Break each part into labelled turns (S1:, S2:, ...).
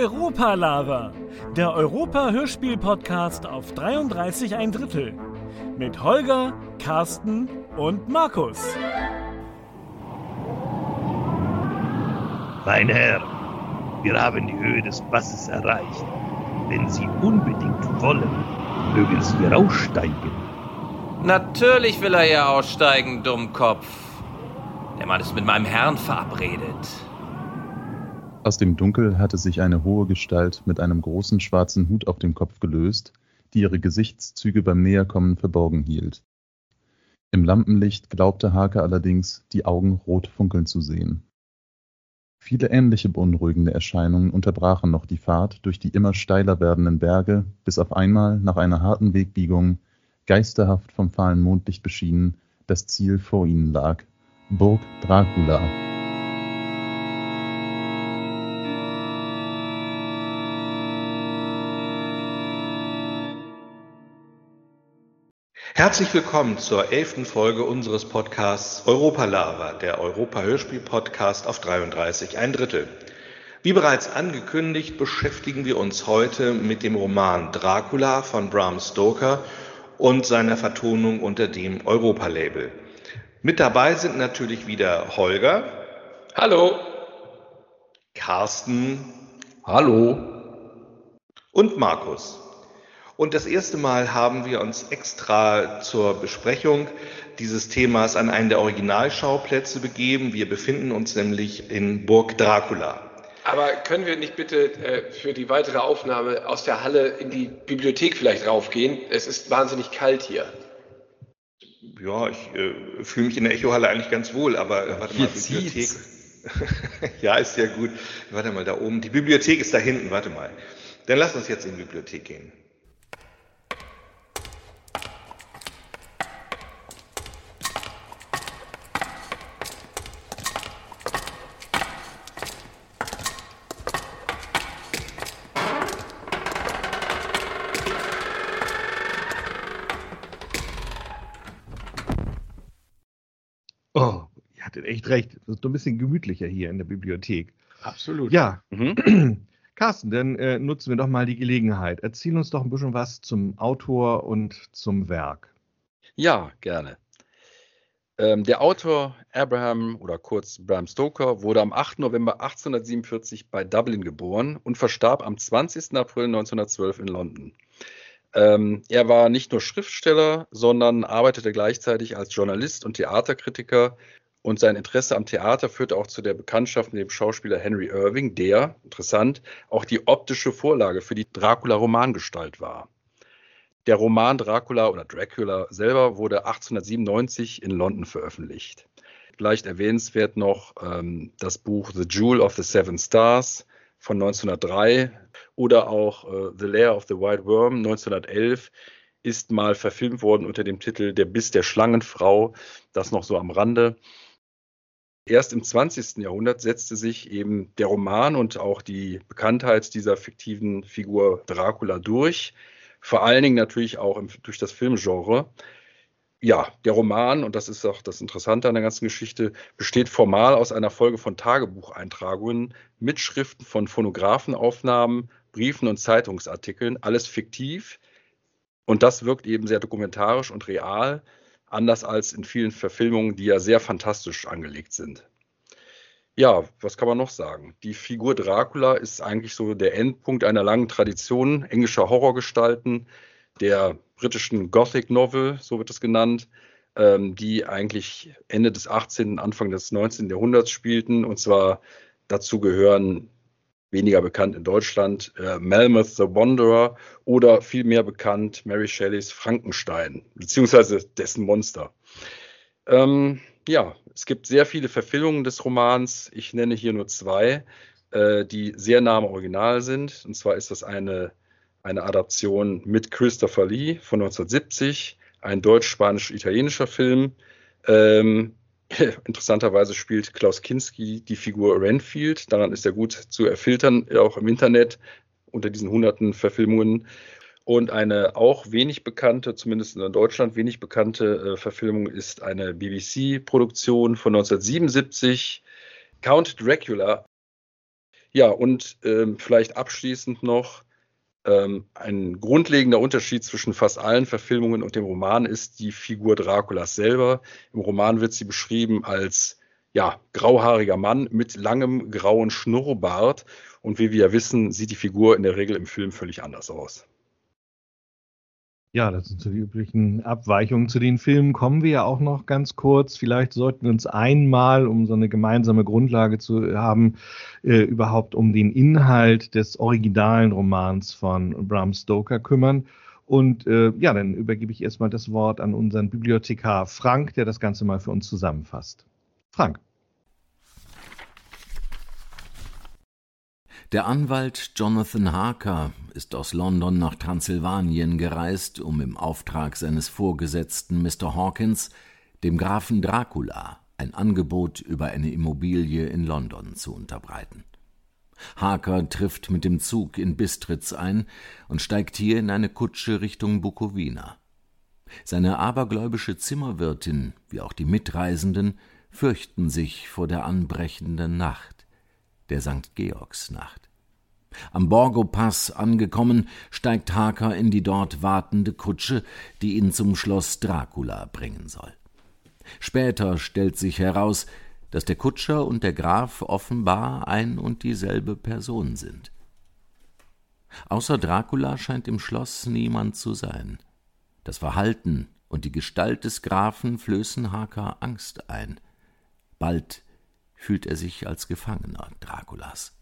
S1: Europalava, der Europa-Hörspiel-Podcast auf 33 1/3 mit Holger, Carsten und Markus.
S2: Mein Herr, wir haben die Höhe des Passes erreicht. Wenn Sie unbedingt wollen, mögen Sie hier aussteigen.
S3: Natürlich will er hier aussteigen, Dummkopf. Der Mann ist mit meinem Herrn verabredet.
S4: Aus dem Dunkel hatte sich eine hohe Gestalt mit einem großen schwarzen Hut auf dem Kopf gelöst, die ihre Gesichtszüge beim Näherkommen verborgen hielt. Im Lampenlicht glaubte Hake allerdings, die Augen rot funkeln zu sehen. Viele ähnliche beunruhigende Erscheinungen unterbrachen noch die Fahrt durch die immer steiler werdenden Berge, bis auf einmal nach einer harten Wegbiegung, geisterhaft vom fahlen Mondlicht beschienen, das Ziel vor ihnen lag: Burg Dracula.
S5: Herzlich willkommen zur 11. Folge unseres Podcasts Europalava, der Europa-Hörspiel-Podcast auf 33 1/3. Wie bereits angekündigt, beschäftigen wir uns heute mit dem Roman Dracula von Bram Stoker und seiner Vertonung unter dem Europa-Label. Mit dabei sind natürlich wieder Holger.
S6: Hallo.
S5: Carsten.
S6: Hallo.
S5: Und Markus. Und das erste Mal haben wir uns extra zur Besprechung dieses Themas an einen der Originalschauplätze begeben. Wir befinden uns nämlich in Burg Dracula.
S6: Aber können wir nicht bitte für die weitere Aufnahme aus der Halle in die Bibliothek vielleicht raufgehen? Es ist wahnsinnig kalt hier.
S5: Ja, ich fühle mich in der Echohalle eigentlich ganz wohl, aber warte mal, Bibliothek. Ja, ist ja gut. Warte mal, da oben. Die Bibliothek ist da hinten, warte mal. Dann lass uns jetzt in die Bibliothek gehen.
S7: Oh, ihr hattet echt recht. Es ist ein bisschen gemütlicher hier in der Bibliothek.
S6: Absolut.
S7: Ja, Carsten, dann nutzen wir doch mal die Gelegenheit. Erzähl uns doch ein bisschen was zum Autor und zum Werk.
S8: Ja, gerne. Der Autor Abraham oder kurz Bram Stoker wurde am 8. November 1847 bei Dublin geboren und verstarb am 20. April 1912 in London. Er war nicht nur Schriftsteller, sondern arbeitete gleichzeitig als Journalist und Theaterkritiker, und sein Interesse am Theater führte auch zu der Bekanntschaft mit dem Schauspieler Henry Irving, der, interessant, auch die optische Vorlage für die Dracula-Romangestalt war. Der Roman Dracula oder Dracula selber wurde 1897 in London veröffentlicht. Vielleicht erwähnenswert noch das Buch The Jewel of the Seven Stars von 1903 oder auch The Lair of the White Worm 1911 ist mal verfilmt worden unter dem Titel Der Biss der Schlangenfrau, das noch so am Rande. Erst im 20. Jahrhundert setzte sich eben der Roman und auch die Bekanntheit dieser fiktiven Figur Dracula durch, vor allen Dingen natürlich auch durch das Filmgenre. Ja, der Roman, und das ist auch das Interessante an der ganzen Geschichte, besteht formal aus einer Folge von Tagebucheintragungen, Mitschriften von Phonographenaufnahmen, Briefen und Zeitungsartikeln, alles fiktiv. Und das wirkt eben sehr dokumentarisch und real, anders als in vielen Verfilmungen, die ja sehr fantastisch angelegt sind. Ja, was kann man noch sagen? Die Figur Dracula ist eigentlich so der Endpunkt einer langen Tradition englischer Horrorgestalten, der britischen Gothic Novel, so wird es genannt, die eigentlich Ende des 18., Anfang des 19. Jahrhunderts spielten. Und zwar dazu gehören, weniger bekannt in Deutschland, Melmoth the Wanderer oder vielmehr bekannt Mary Shelleys Frankenstein, beziehungsweise dessen Monster. Ja, es gibt sehr viele Verfilmungen des Romans. Ich nenne hier nur zwei, die sehr nah am Original sind. Und zwar ist das eine Adaption mit Christopher Lee von 1970, ein deutsch-spanisch-italienischer Film. Interessanterweise spielt Klaus Kinski die Figur Renfield. Daran ist er gut zu erfiltern, auch im Internet unter diesen hunderten Verfilmungen. Und eine auch wenig bekannte, zumindest in Deutschland wenig bekannte Verfilmung ist eine BBC-Produktion von 1977, Count Dracula. Ja, und vielleicht abschließend noch, ein grundlegender Unterschied zwischen fast allen Verfilmungen und dem Roman ist die Figur Draculas selber. Im Roman wird sie beschrieben als grauhaariger Mann mit langem grauen Schnurrbart. Und wie wir ja wissen, sieht die Figur in der Regel im Film völlig anders aus.
S7: Ja, das sind so die üblichen Abweichungen. Zu den Filmen kommen wir ja auch noch ganz kurz. Vielleicht sollten wir uns einmal, um so eine gemeinsame Grundlage zu haben, überhaupt um den Inhalt des originalen Romans von Bram Stoker kümmern. Und dann übergebe ich erstmal das Wort an unseren Bibliothekar Frank, der das Ganze mal für uns zusammenfasst. Frank.
S9: Der Anwalt Jonathan Harker ist aus London nach Transsilvanien gereist, um im Auftrag seines Vorgesetzten Mr. Hawkins dem Grafen Dracula ein Angebot über eine Immobilie in London zu unterbreiten. Harker trifft mit dem Zug in Bistritz ein und steigt hier in eine Kutsche Richtung Bukowina. Seine abergläubische Zimmerwirtin, wie auch die Mitreisenden, fürchten sich vor der anbrechenden Nacht, der St. Georgsnacht. Am Borgo-Pass angekommen, steigt Harker in die dort wartende Kutsche, die ihn zum Schloss Dracula bringen soll. Später stellt sich heraus, dass der Kutscher und der Graf offenbar ein und dieselbe Person sind. Außer Dracula scheint im Schloss niemand zu sein. Das Verhalten und die Gestalt des Grafen flößen Harker Angst ein. Bald fühlt er sich als Gefangener Draculas.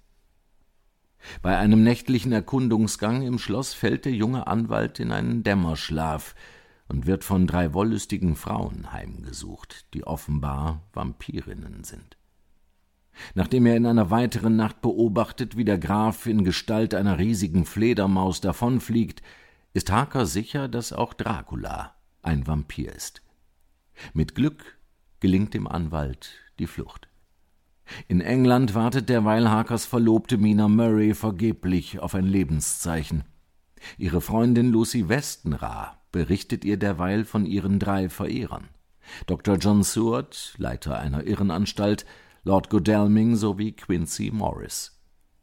S9: Bei einem nächtlichen Erkundungsgang im Schloss fällt der junge Anwalt in einen Dämmerschlaf und wird von 3 wollüstigen Frauen heimgesucht, die offenbar Vampirinnen sind. Nachdem er in einer weiteren Nacht beobachtet, wie der Graf in Gestalt einer riesigen Fledermaus davonfliegt, ist Harker sicher, dass auch Dracula ein Vampir ist. Mit Glück gelingt dem Anwalt die Flucht. In England wartet derweil Harkers Verlobte Mina Murray vergeblich auf ein Lebenszeichen. Ihre Freundin Lucy Westenra berichtet ihr derweil von ihren 3 Verehrern: Dr. John Seward, Leiter einer Irrenanstalt, Lord Godalming sowie Quincy Morris.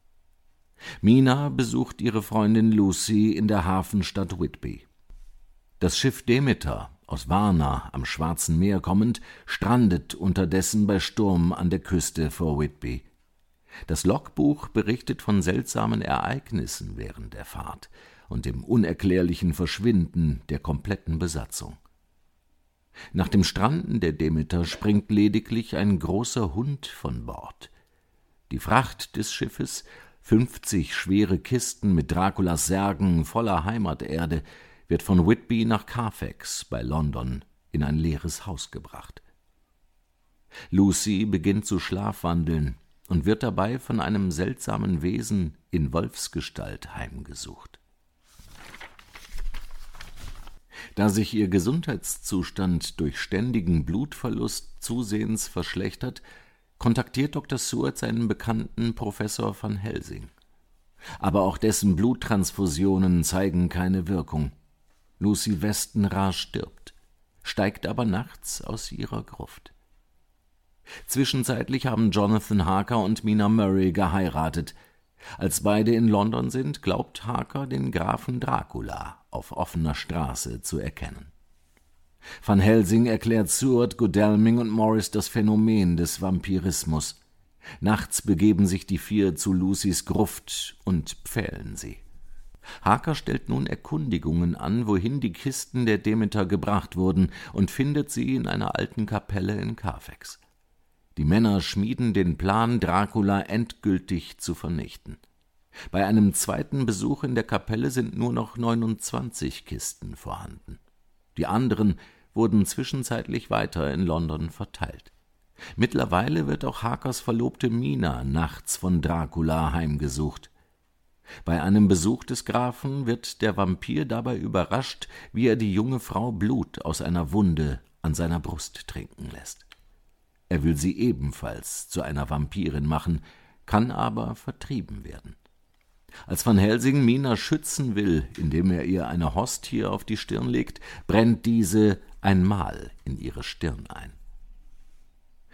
S9: Mina besucht ihre Freundin Lucy in der Hafenstadt Whitby. Das Schiff Demeter, aus Varna am Schwarzen Meer kommend, strandet unterdessen bei Sturm an der Küste vor Whitby. Das Logbuch berichtet von seltsamen Ereignissen während der Fahrt und dem unerklärlichen Verschwinden der kompletten Besatzung. Nach dem Stranden der Demeter springt lediglich ein großer Hund von Bord. Die Fracht des Schiffes, 50 schwere Kisten mit Draculas Särgen voller Heimaterde, wird von Whitby nach Carfax bei London in ein leeres Haus gebracht. Lucy beginnt zu schlafwandeln und wird dabei von einem seltsamen Wesen in Wolfsgestalt heimgesucht. Da sich ihr Gesundheitszustand durch ständigen Blutverlust zusehends verschlechtert, kontaktiert Dr. Seward seinen Bekannten Professor Van Helsing. Aber auch dessen Bluttransfusionen zeigen keine Wirkung. Lucy Westenra stirbt, steigt aber nachts aus ihrer Gruft. Zwischenzeitlich haben Jonathan Harker und Mina Murray geheiratet. Als beide in London sind, glaubt Harker, den Grafen Dracula auf offener Straße zu erkennen. Van Helsing erklärt Seward, Godalming und Morris das Phänomen des Vampirismus. Nachts begeben sich die 4 zu Lucys Gruft und pfählen sie. Harker stellt nun Erkundigungen an, wohin die Kisten der Demeter gebracht wurden, und findet sie in einer alten Kapelle in Carfax. Die Männer schmieden den Plan, Dracula endgültig zu vernichten. Bei einem zweiten Besuch in der Kapelle sind nur noch 29 Kisten vorhanden. Die anderen wurden zwischenzeitlich weiter in London verteilt. Mittlerweile wird auch Harkers Verlobte Mina nachts von Dracula heimgesucht. Bei einem Besuch des Grafen wird der Vampir dabei überrascht, wie er die junge Frau Blut aus einer Wunde an seiner Brust trinken lässt. Er will sie ebenfalls zu einer Vampirin machen, kann aber vertrieben werden. Als Van Helsing Mina schützen will, indem er ihr eine Hostie auf die Stirn legt, brennt diese ein Mal in ihre Stirn ein.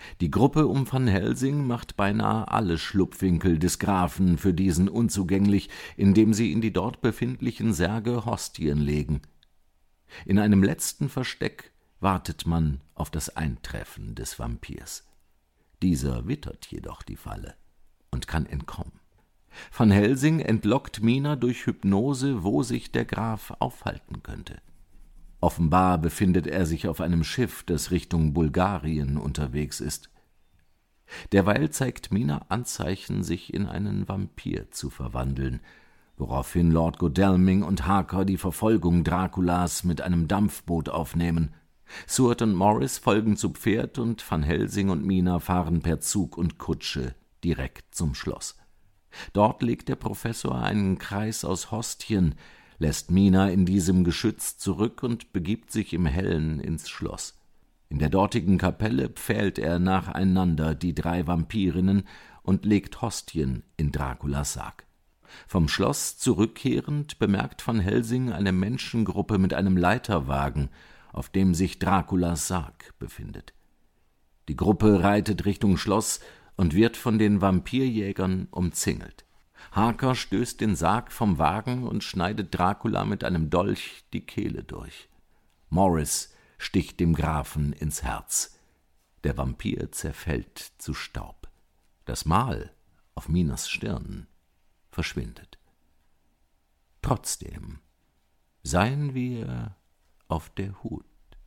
S9: Die Gruppe um Van Helsing macht beinahe alle Schlupfwinkel des Grafen für diesen unzugänglich, indem sie in die dort befindlichen Särge Hostien legen. In einem letzten Versteck wartet man auf das Eintreffen des Vampirs. Dieser wittert jedoch die Falle und kann entkommen. Van Helsing entlockt Mina durch Hypnose, wo sich der Graf aufhalten könnte. Offenbar befindet er sich auf einem Schiff, das Richtung Bulgarien unterwegs ist. Derweil zeigt Mina Anzeichen, sich in einen Vampir zu verwandeln, woraufhin Lord Godalming und Harker die Verfolgung Draculas mit einem Dampfboot aufnehmen. Seward und Morris folgen zu Pferd und Van Helsing und Mina fahren per Zug und Kutsche direkt zum Schloss. Dort legt der Professor einen Kreis aus Hostien, lässt Mina in diesem Geschütz zurück und begibt sich im Hellen ins Schloss. In der dortigen Kapelle pfählt er nacheinander die 3 Vampirinnen und legt Hostien in Draculas Sarg. Vom Schloss zurückkehrend bemerkt Van Helsing eine Menschengruppe mit einem Leiterwagen, auf dem sich Draculas Sarg befindet. Die Gruppe reitet Richtung Schloss und wird von den Vampirjägern umzingelt. Harker stößt den Sarg vom Wagen und schneidet Dracula mit einem Dolch die Kehle durch. Morris sticht dem Grafen ins Herz. Der Vampir zerfällt zu Staub. Das Mal auf Minas Stirn verschwindet. Trotzdem seien wir auf der Hut.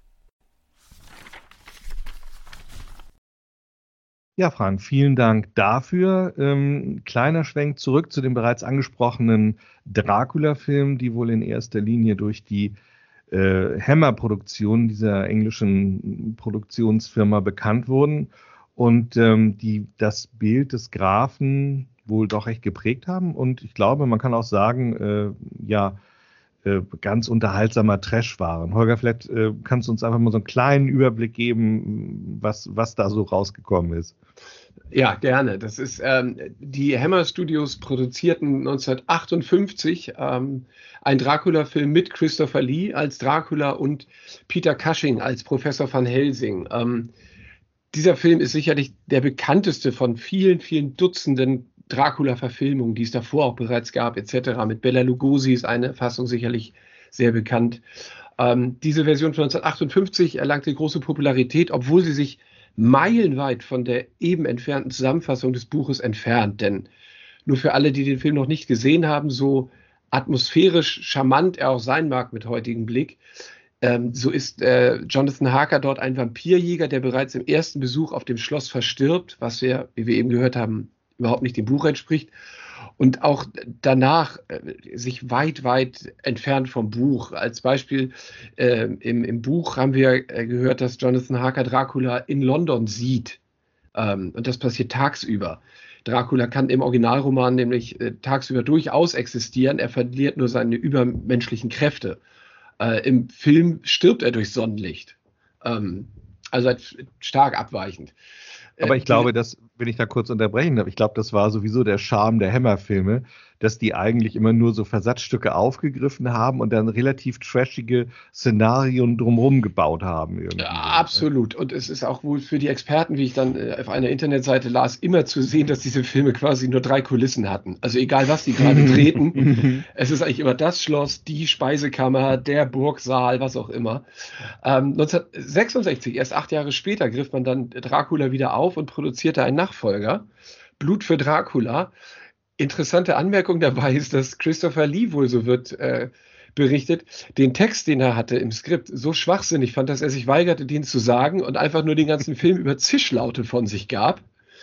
S7: Ja, Frank, vielen Dank dafür. Kleiner Schwenk zurück zu dem bereits angesprochenen Dracula-Film, die wohl in erster Linie durch die Hammer-Produktion dieser englischen Produktionsfirma bekannt wurden und die das Bild des Grafen wohl doch recht geprägt haben. Und ich glaube, man kann auch sagen, ganz unterhaltsamer Trash waren. Holger, vielleicht kannst du uns einfach mal so einen kleinen Überblick geben, was da so rausgekommen ist.
S6: Ja, gerne. Das ist, die Hammer Studios produzierten 1958 einen Dracula-Film mit Christopher Lee als Dracula und Peter Cushing als Professor Van Helsing. Dieser Film ist sicherlich der bekannteste von vielen, vielen Dutzenden Dracula-Verfilmungen, die es davor auch bereits gab, etc. Mit Bela Lugosi ist eine Fassung sicherlich sehr bekannt. Diese Version von 1958 erlangte große Popularität, obwohl sie sich meilenweit von der eben entfernten Zusammenfassung des Buches entfernt. Denn nur für alle, die den Film noch nicht gesehen haben, so atmosphärisch charmant er auch sein mag mit heutigem Blick, so ist Jonathan Harker dort ein Vampirjäger, der bereits im ersten Besuch auf dem Schloss verstirbt, was wir, wie wir eben gehört haben, überhaupt nicht dem Buch entspricht und auch danach sich weit, weit entfernt vom Buch. Als Beispiel im Buch haben wir gehört, dass Jonathan Harker Dracula in London sieht und das passiert tagsüber. Dracula kann im Originalroman nämlich tagsüber durchaus existieren, er verliert nur seine übermenschlichen Kräfte. Im Film stirbt er durch Sonnenlicht, also stark abweichend.
S7: Aber ich glaube, dass, wenn ich da kurz unterbrechen darf, ich glaube, das war sowieso der Charme der Hammer-Filme, dass die eigentlich immer nur so Versatzstücke aufgegriffen haben und dann relativ trashige Szenarien drumherum gebaut haben. Irgendwie.
S6: Ja, absolut. Und es ist auch wohl für die Experten, wie ich dann auf einer Internetseite las, immer zu sehen, dass diese Filme quasi nur 3 Kulissen hatten. Also egal, was die gerade treten, es ist eigentlich immer das Schloss, die Speisekammer, der Burgsaal, was auch immer. 1966, erst 8 Jahre später, griff man dann Dracula wieder auf und produzierte einen Nachfolger, Blut für Dracula. Interessante Anmerkung dabei ist, dass Christopher Lee, wohl so wird berichtet, den Text, den er hatte im Skript, so schwachsinnig fand, dass er sich weigerte, den zu sagen und einfach nur den ganzen Film über Zischlaute von sich gab.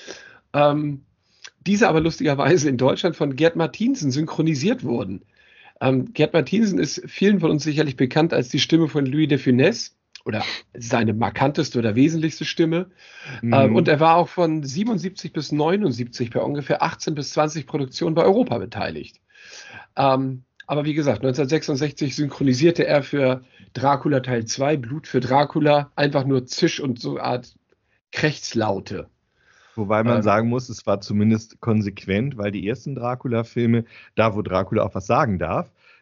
S6: Diese aber lustigerweise in Deutschland von Gerd Martinsen synchronisiert wurden. Gerd Martinsen ist vielen von uns sicherlich bekannt als die Stimme von Louis de Funès, oder seine markanteste oder wesentlichste Stimme. Und er war auch von 77 bis 79 bei ungefähr 18 bis 20 Produktionen bei Europa beteiligt. Aber wie gesagt, 1966 synchronisierte er für Dracula Teil 2, Blut für Dracula, einfach nur Zisch und so eine Art Krächzlaute.
S7: Wobei man sagen muss, es war zumindest konsequent, weil die ersten Dracula-Filme, da wo Dracula auch was sagen darf,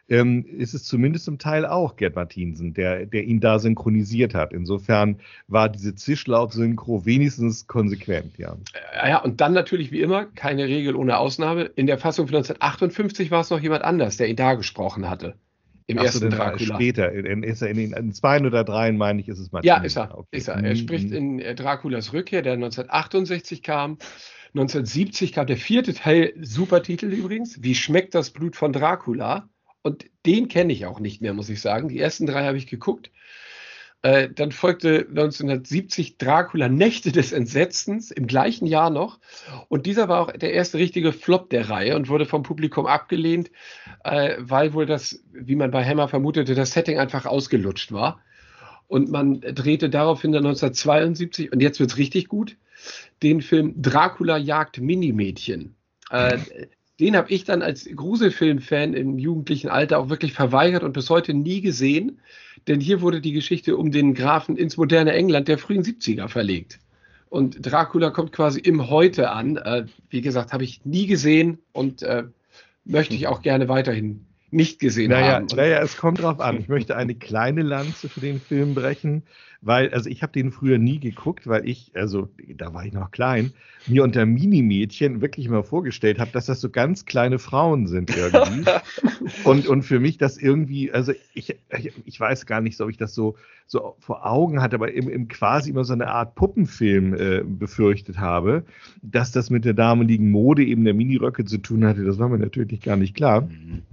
S7: ist es zumindest zum Teil auch Gerd Martinsen, der ihn da synchronisiert hat. Insofern war diese Zischlaut-Synchro wenigstens konsequent, ja.
S6: Ja, und dann natürlich wie immer, keine Regel ohne Ausnahme. In der Fassung von 1958 war es noch jemand anders, der ihn da gesprochen hatte. Im ersten Dracula.
S7: Später, ist er in den 2 oder 3, meine ich, ist es Martinsen.
S6: Ja, ist er. Okay. Ist er. Er spricht in Draculas Rückkehr, der 1968 kam. 1970 kam der 4. Teil, super Titel übrigens, Wie schmeckt das Blut von Dracula? Und den kenne ich auch nicht mehr, muss ich sagen. Die ersten 3 habe ich geguckt. Dann folgte 1970 Dracula Nächte des Entsetzens, im gleichen Jahr noch. Und dieser war auch der erste richtige Flop der Reihe und wurde vom Publikum abgelehnt, weil wohl das, wie man bei Hammer vermutete, das Setting einfach ausgelutscht war. Und man drehte daraufhin dann 1972, und jetzt wird es richtig gut, den Film Dracula jagt Minimädchen. Den habe ich dann als Gruselfilm-Fan im jugendlichen Alter auch wirklich verweigert und bis heute nie gesehen, denn hier wurde die Geschichte um den Grafen ins moderne England der frühen 70er verlegt. Und Dracula kommt quasi im Heute an. Wie gesagt, habe ich nie gesehen und möchte ich auch gerne weiterhin nicht gesehen haben.
S7: Naja, es kommt drauf an. Ich möchte eine kleine Lanze für den Film brechen, weil, also ich habe den früher nie geguckt, weil da war ich noch klein, mir unter Minimädchen wirklich mal vorgestellt habe, dass das so ganz kleine Frauen sind irgendwie. und für mich das irgendwie, also ich weiß gar nicht, ob ich das so vor Augen hatte, aber im quasi immer so eine Art Puppenfilm befürchtet habe, dass das mit der damaligen Mode eben der Miniröcke zu tun hatte. Das war mir natürlich gar nicht klar.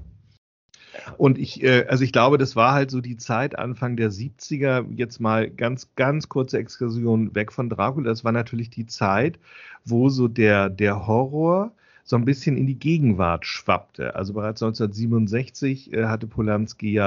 S7: Und ich glaube, das war halt so die Zeit Anfang der 70er, jetzt mal ganz, ganz kurze Exkursion weg von Dracula. Das war natürlich die Zeit, wo so der Horror so ein bisschen in die Gegenwart schwappte. Also bereits 1967 hatte Polanski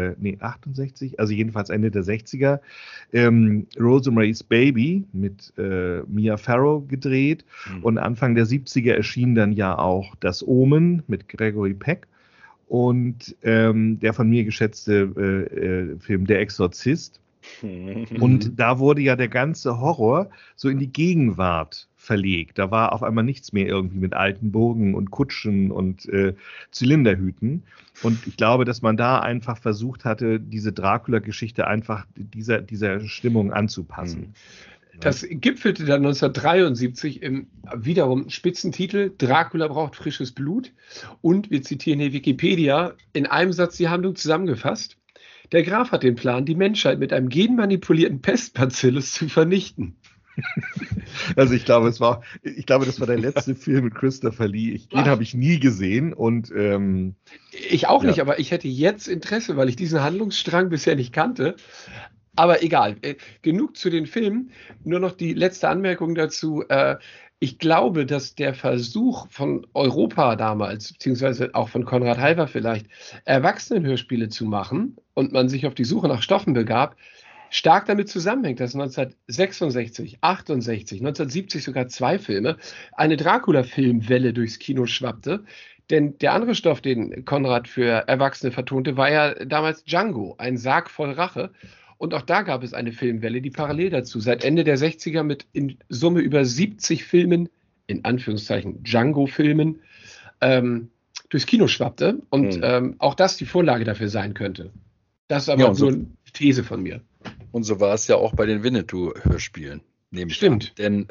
S7: 68, also jedenfalls Ende der 60er, Rosemary's Baby mit Mia Farrow gedreht. Und Anfang der 70er erschien dann ja auch Das Omen mit Gregory Peck. Und der von mir geschätzte Film Der Exorzist. Und da wurde ja der ganze Horror so in die Gegenwart verlegt. Da war auf einmal nichts mehr irgendwie mit alten Burgen und Kutschen und Zylinderhüten. Und ich glaube, dass man da einfach versucht hatte, diese Dracula-Geschichte einfach dieser Stimmung anzupassen.
S6: Das gipfelte dann 1973 im wiederum Spitzentitel Dracula braucht frisches Blut. Und wir zitieren hier Wikipedia, in einem Satz die Handlung zusammengefasst. Der Graf hat den Plan, die Menschheit mit einem genmanipulierten Pestbacillus zu vernichten.
S7: Also ich glaube, das war der letzte Film mit Christopher Lee. Den habe ich nie gesehen. Und
S6: ich auch nicht, aber ich hätte jetzt Interesse, weil ich diesen Handlungsstrang bisher nicht kannte. Aber egal, genug zu den Filmen. Nur noch die letzte Anmerkung dazu. Ich glaube, dass der Versuch von Europa damals, beziehungsweise auch von Konrad Halver vielleicht, Erwachsenenhörspiele zu machen und man sich auf die Suche nach Stoffen begab, stark damit zusammenhängt, dass 1966, 68, 1970 sogar 2 Filme, eine Dracula-Filmwelle durchs Kino schwappte. Denn der andere Stoff, den Konrad für Erwachsene vertonte, war ja damals Django, ein Sarg voll Rache. Und auch da gab es eine Filmwelle, die parallel dazu seit Ende der 60er mit in Summe über 70 Filmen, in Anführungszeichen Django-Filmen, durchs Kino schwappte. Und auch das die Vorlage dafür sein könnte. Das ist aber nur eine These von mir.
S8: Und so war es ja auch bei den Winnetou-Hörspielen.
S6: Stimmt.
S8: Denn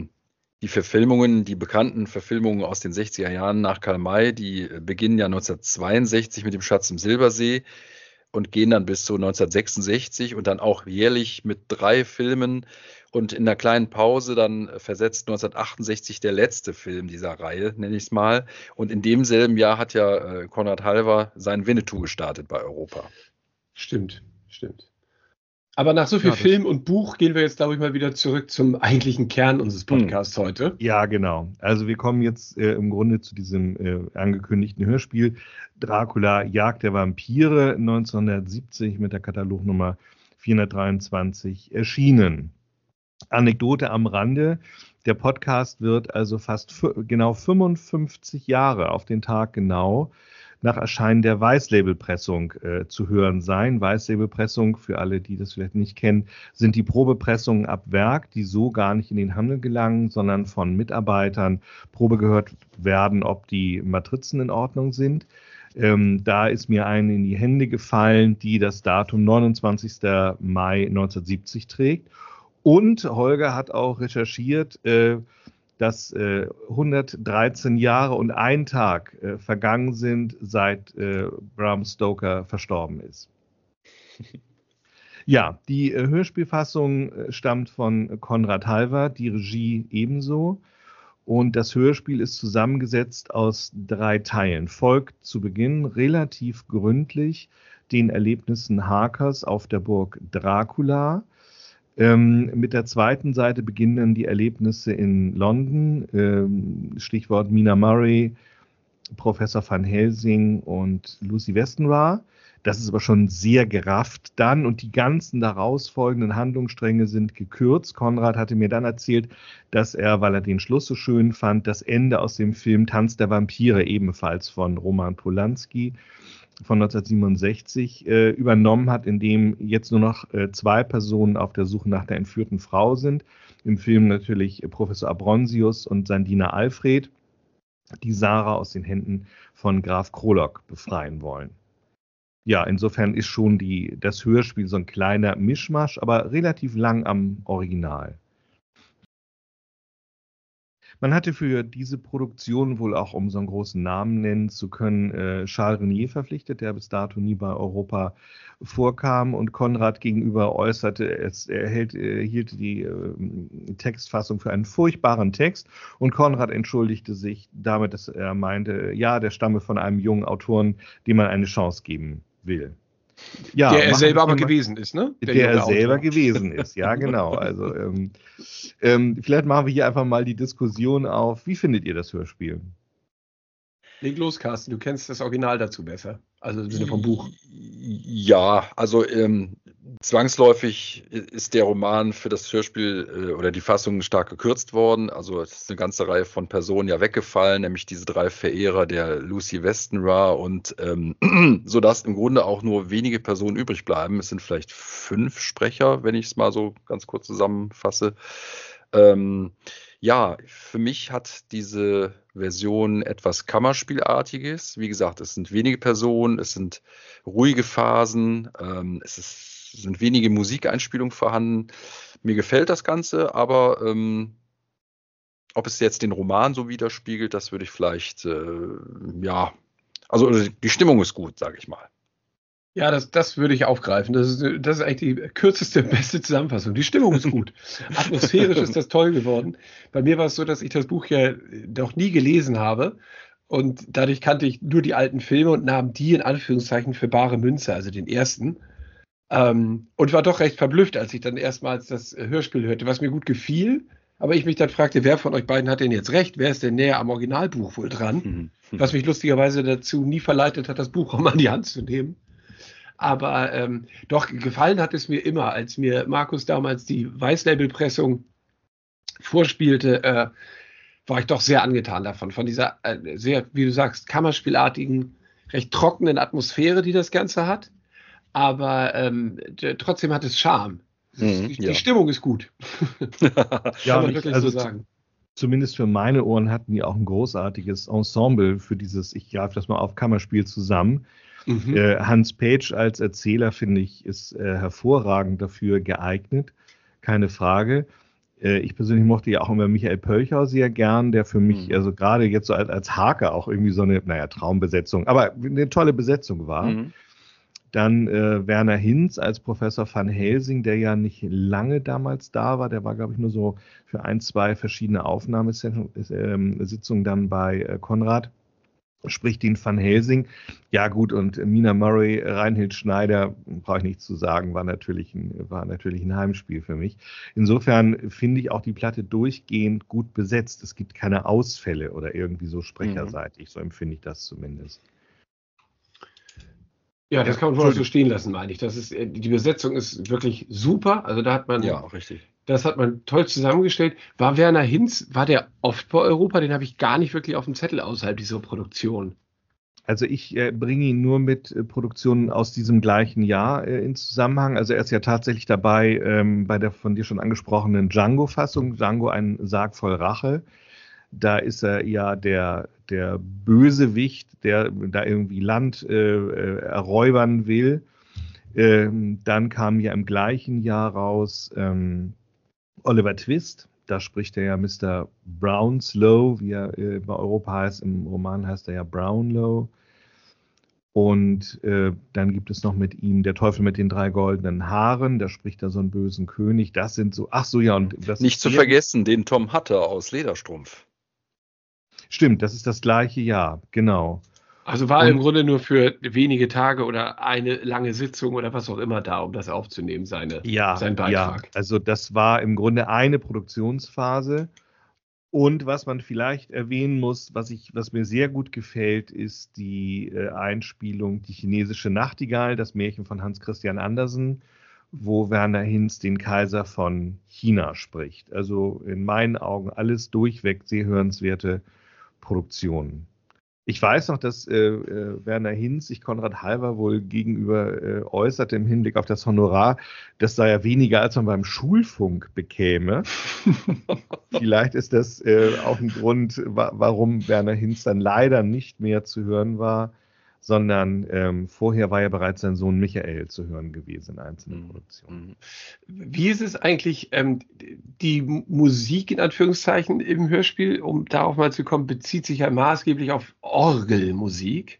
S8: die bekannten Verfilmungen aus den 60er Jahren nach Karl May, die beginnen ja 1962 mit dem Schatz im Silbersee und gehen dann bis zu 1966 und dann auch jährlich mit 3 Filmen und in einer kleinen Pause dann versetzt 1968 der letzte Film dieser Reihe, nenne ich es mal. Und in demselben Jahr hat ja Konrad Halver seinen Winnetou gestartet bei Europa.
S6: Stimmt. Aber nach so viel Film und Buch gehen wir jetzt, glaube ich, mal wieder zurück zum eigentlichen Kern unseres Podcasts heute.
S7: Ja, genau. Also wir kommen jetzt im Grunde zu diesem angekündigten Hörspiel Dracula Jagd der Vampire 1970 mit der Katalognummer 423 erschienen. Anekdote am Rande. Der Podcast wird also fast genau 55 Jahre auf den Tag genau nach Erscheinen der Weißlabelpressung zu hören sein. Weißlabelpressung, für alle, die das vielleicht nicht kennen, sind die Probepressungen ab Werk, die so gar nicht in den Handel gelangen, sondern von Mitarbeitern Probe gehört werden, ob die Matrizen in Ordnung sind. Da ist mir eine in die Hände gefallen, die das Datum 29. Mai 1970 trägt. Und Holger hat auch recherchiert, dass 113 Jahre und ein Tag vergangen sind, seit Bram Stoker verstorben ist. Ja, die Hörspielfassung stammt von Konrad Halver, die Regie ebenso. Und das Hörspiel ist zusammengesetzt aus 3 Teilen. Folgt zu Beginn relativ gründlich den Erlebnissen Harkers auf der Burg Dracula. Mit der zweiten Seite beginnen dann die Erlebnisse in London, Stichwort Mina Murray, Professor Van Helsing und Lucy Westenra. Das ist aber schon sehr gerafft dann und die ganzen daraus folgenden Handlungsstränge sind gekürzt. Konrad hatte mir dann erzählt, dass er, weil er den Schluss so schön fand, das Ende aus dem Film Tanz der Vampire, ebenfalls von Roman Polanski von 1967, übernommen hat, in dem jetzt nur noch 2 Personen auf der Suche nach der entführten Frau sind. Im Film natürlich Professor Abronsius und sein Diener Alfred, die Sarah aus den Händen von Graf Krolok befreien wollen. Ja, insofern ist schon das Hörspiel so ein kleiner Mischmasch, aber relativ lang am Original. Man hatte für diese Produktion wohl auch, um so einen großen Namen nennen zu können, Charles Renier verpflichtet, der bis dato nie bei Europa vorkam und Konrad gegenüber äußerte, er hielt die Textfassung für einen furchtbaren Text und Konrad entschuldigte sich damit, dass er meinte, ja, der stamme von einem jungen Autoren, dem man eine Chance geben will. Ja,
S6: der er selber aber gewesen ist, ne?
S7: Der er selber gewesen ist, ja genau. Also vielleicht machen wir hier einfach mal die Diskussion auf. Wie findet ihr das Hörspiel?
S6: Leg los, Carsten, du kennst das Original dazu besser, also im Sinne vom Buch.
S8: Ja, also zwangsläufig ist der Roman für das Hörspiel oder die Fassung stark gekürzt worden. Also es ist eine ganze Reihe von Personen ja weggefallen, nämlich diese 3 Verehrer der Lucy Westenra und sodass im Grunde auch nur wenige Personen übrig bleiben. Es sind vielleicht 5 Sprecher, wenn ich es mal so ganz kurz zusammenfasse. Ja, für mich hat diese Version etwas Kammerspielartiges. Wie gesagt, es sind wenige Personen, es sind ruhige Phasen, sind wenige Musikeinspielungen vorhanden. Mir gefällt das Ganze, aber ob es jetzt den Roman so widerspiegelt, das würde ich vielleicht, also die Stimmung ist gut, sage ich mal.
S6: Ja, das würde ich aufgreifen. Das ist eigentlich die kürzeste, beste Zusammenfassung. Die Stimmung ist gut. Atmosphärisch ist das toll geworden. Bei mir war es so, dass ich das Buch ja noch nie gelesen habe. Und dadurch kannte ich nur die alten Filme und nahm die in Anführungszeichen für bare Münze, also den ersten. Und war doch recht verblüfft, als ich dann erstmals das Hörspiel hörte, was mir gut gefiel. Aber ich mich dann fragte, wer von euch beiden hat denn jetzt recht? Wer ist denn näher am Originalbuch wohl dran? Was mich lustigerweise dazu nie verleitet hat, das Buch auch mal in die Hand zu nehmen. Aber doch, gefallen hat es mir immer, als mir Markus damals die Weißlabelpressung vorspielte, war ich doch sehr angetan davon, von dieser sehr, wie du sagst, kammerspielartigen, recht trockenen Atmosphäre, die das Ganze hat. Aber trotzdem hat es Charme. Die Stimmung ist gut.
S7: Ja, kann man wirklich so sagen. Zumindest für meine Ohren hatten die auch ein großartiges Ensemble für dieses, ich greife das mal auf, Kammerspiel zusammen. Hans Page als Erzähler, finde ich, ist hervorragend dafür geeignet, keine Frage. Ich persönlich mochte ja auch immer Michael Pölchau sehr gern, der für mich, also gerade jetzt so als Harker auch irgendwie so eine, Traumbesetzung, aber eine tolle Besetzung war. Dann Werner Hinz als Professor Van Helsing, der ja nicht lange damals da war, der war, glaube ich, nur so für 1, 2 verschiedene Aufnahmesitzungen dann bei Konrad. Spricht den Van Helsing. Ja gut, und Mina Murray, Reinhild Schneider, brauche ich nichts zu sagen, war natürlich ein Heimspiel für mich. Insofern finde ich auch die Platte durchgehend gut besetzt. Es gibt keine Ausfälle oder irgendwie so sprecherseitig, so empfinde ich das zumindest.
S6: Ja, das kann man wohl so stehen lassen, meine ich. Die Besetzung ist wirklich super. Also da hat man...
S8: Ja, richtig.
S6: Das hat man toll zusammengestellt. War Werner Hinz, war der oft bei Europa? Den habe ich gar nicht wirklich auf dem Zettel außerhalb dieser Produktion.
S7: Also ich bringe ihn nur mit Produktionen aus diesem gleichen Jahr in Zusammenhang. Also er ist ja tatsächlich dabei bei der von dir schon angesprochenen Django-Fassung. Django, ein Sarg voll Rache. Da ist er ja der der Bösewicht, der da irgendwie Land erräubern will. Dann kam ja im gleichen Jahr raus Oliver Twist. Da spricht er ja Mr. Brownslow, wie er bei Europa heißt. Im Roman heißt er ja Brownlow. Und dann gibt es noch mit ihm Der Teufel mit den 3 goldenen Haaren. Da spricht er so einen bösen König. Das sind so, ach so, ja. Und das
S8: nicht zu vergessen, den Tom Hutter aus Lederstrumpf.
S7: Stimmt, das ist das gleiche Jahr, genau.
S6: Also war im Grunde nur für wenige Tage oder eine lange Sitzung oder was auch immer da, um das aufzunehmen, sein Beitrag.
S7: Ja, also das war im Grunde eine Produktionsphase. Und was man vielleicht erwähnen muss, was mir sehr gut gefällt, ist die Einspielung Die chinesische Nachtigall, das Märchen von Hans Christian Andersen, wo Werner Hinz den Kaiser von China spricht. Also in meinen Augen alles durchweg sehr hörenswerte Produktionen. Ich weiß noch, dass Werner Hinz sich Konrad Halver wohl gegenüber äußerte im Hinblick auf das Honorar. Das sei ja weniger, als man beim Schulfunk bekäme. Vielleicht ist das auch ein Grund, warum Werner Hinz dann leider nicht mehr zu hören war, sondern vorher war ja bereits sein Sohn Michael zu hören gewesen in einzelnen Produktionen.
S6: Wie ist es eigentlich, die Musik in Anführungszeichen im Hörspiel, um darauf mal zu kommen, bezieht sich ja maßgeblich auf Orgelmusik.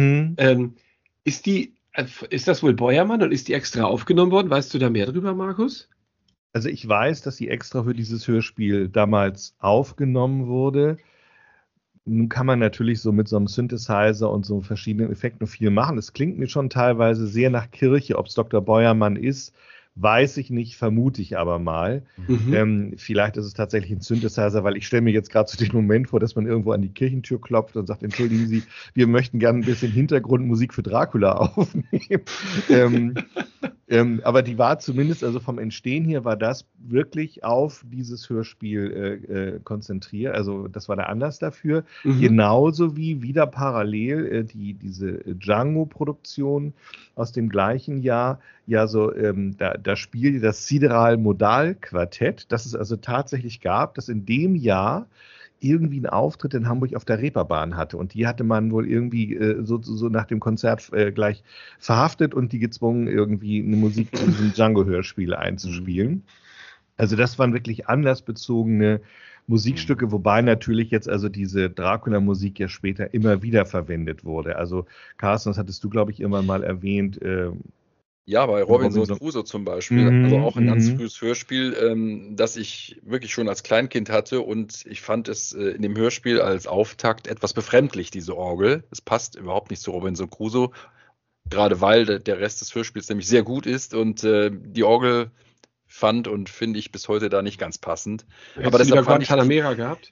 S6: Ist das wohl Beuermann und ist die extra aufgenommen worden? Weißt du da mehr drüber, Markus?
S7: Also ich weiß, dass sie extra für dieses Hörspiel damals aufgenommen wurde. Nun kann man natürlich so mit so einem Synthesizer und so verschiedenen Effekten viel machen. Es klingt mir schon teilweise sehr nach Kirche. Ob es Dr. Beuermann ist, weiß ich nicht, vermute ich aber mal. Vielleicht ist es tatsächlich ein Synthesizer, weil ich stelle mir jetzt gerade zu dem Moment vor, dass man irgendwo an die Kirchentür klopft und sagt, entschuldigen Sie, wir möchten gerne ein bisschen Hintergrundmusik für Dracula aufnehmen. Aber die war zumindest, also vom Entstehen her, war das wirklich auf dieses Hörspiel konzentriert. Also das war der Anlass dafür. Genauso wie wieder parallel diese Django-Produktion aus dem gleichen Jahr, ja so, da spielte das Sideral-Modal-Quartett, das es also tatsächlich gab, das in dem Jahr irgendwie einen Auftritt in Hamburg auf der Reeperbahn hatte. Und die hatte man wohl irgendwie so nach dem Konzert gleich verhaftet und die gezwungen, irgendwie eine Musik zu diesem Django-Hörspiel einzuspielen. Also das waren wirklich anlassbezogene Musikstücke, wobei natürlich jetzt also diese Dracula-Musik ja später immer wieder verwendet wurde. Also Carsten, das hattest du, glaube ich, irgendwann mal erwähnt.
S8: Ja, bei Robinson Crusoe zum Beispiel, also auch ein ganz frühes Hörspiel, das ich wirklich schon als Kleinkind hatte und ich fand es in dem Hörspiel als Auftakt etwas befremdlich, diese Orgel. Es passt überhaupt nicht zu Robinson Crusoe, gerade weil der Rest des Hörspiels nämlich sehr gut ist und die Orgel fand und finde ich bis heute da nicht ganz passend.
S6: Hättest aber deshalb fand ich Guantanamera gehabt?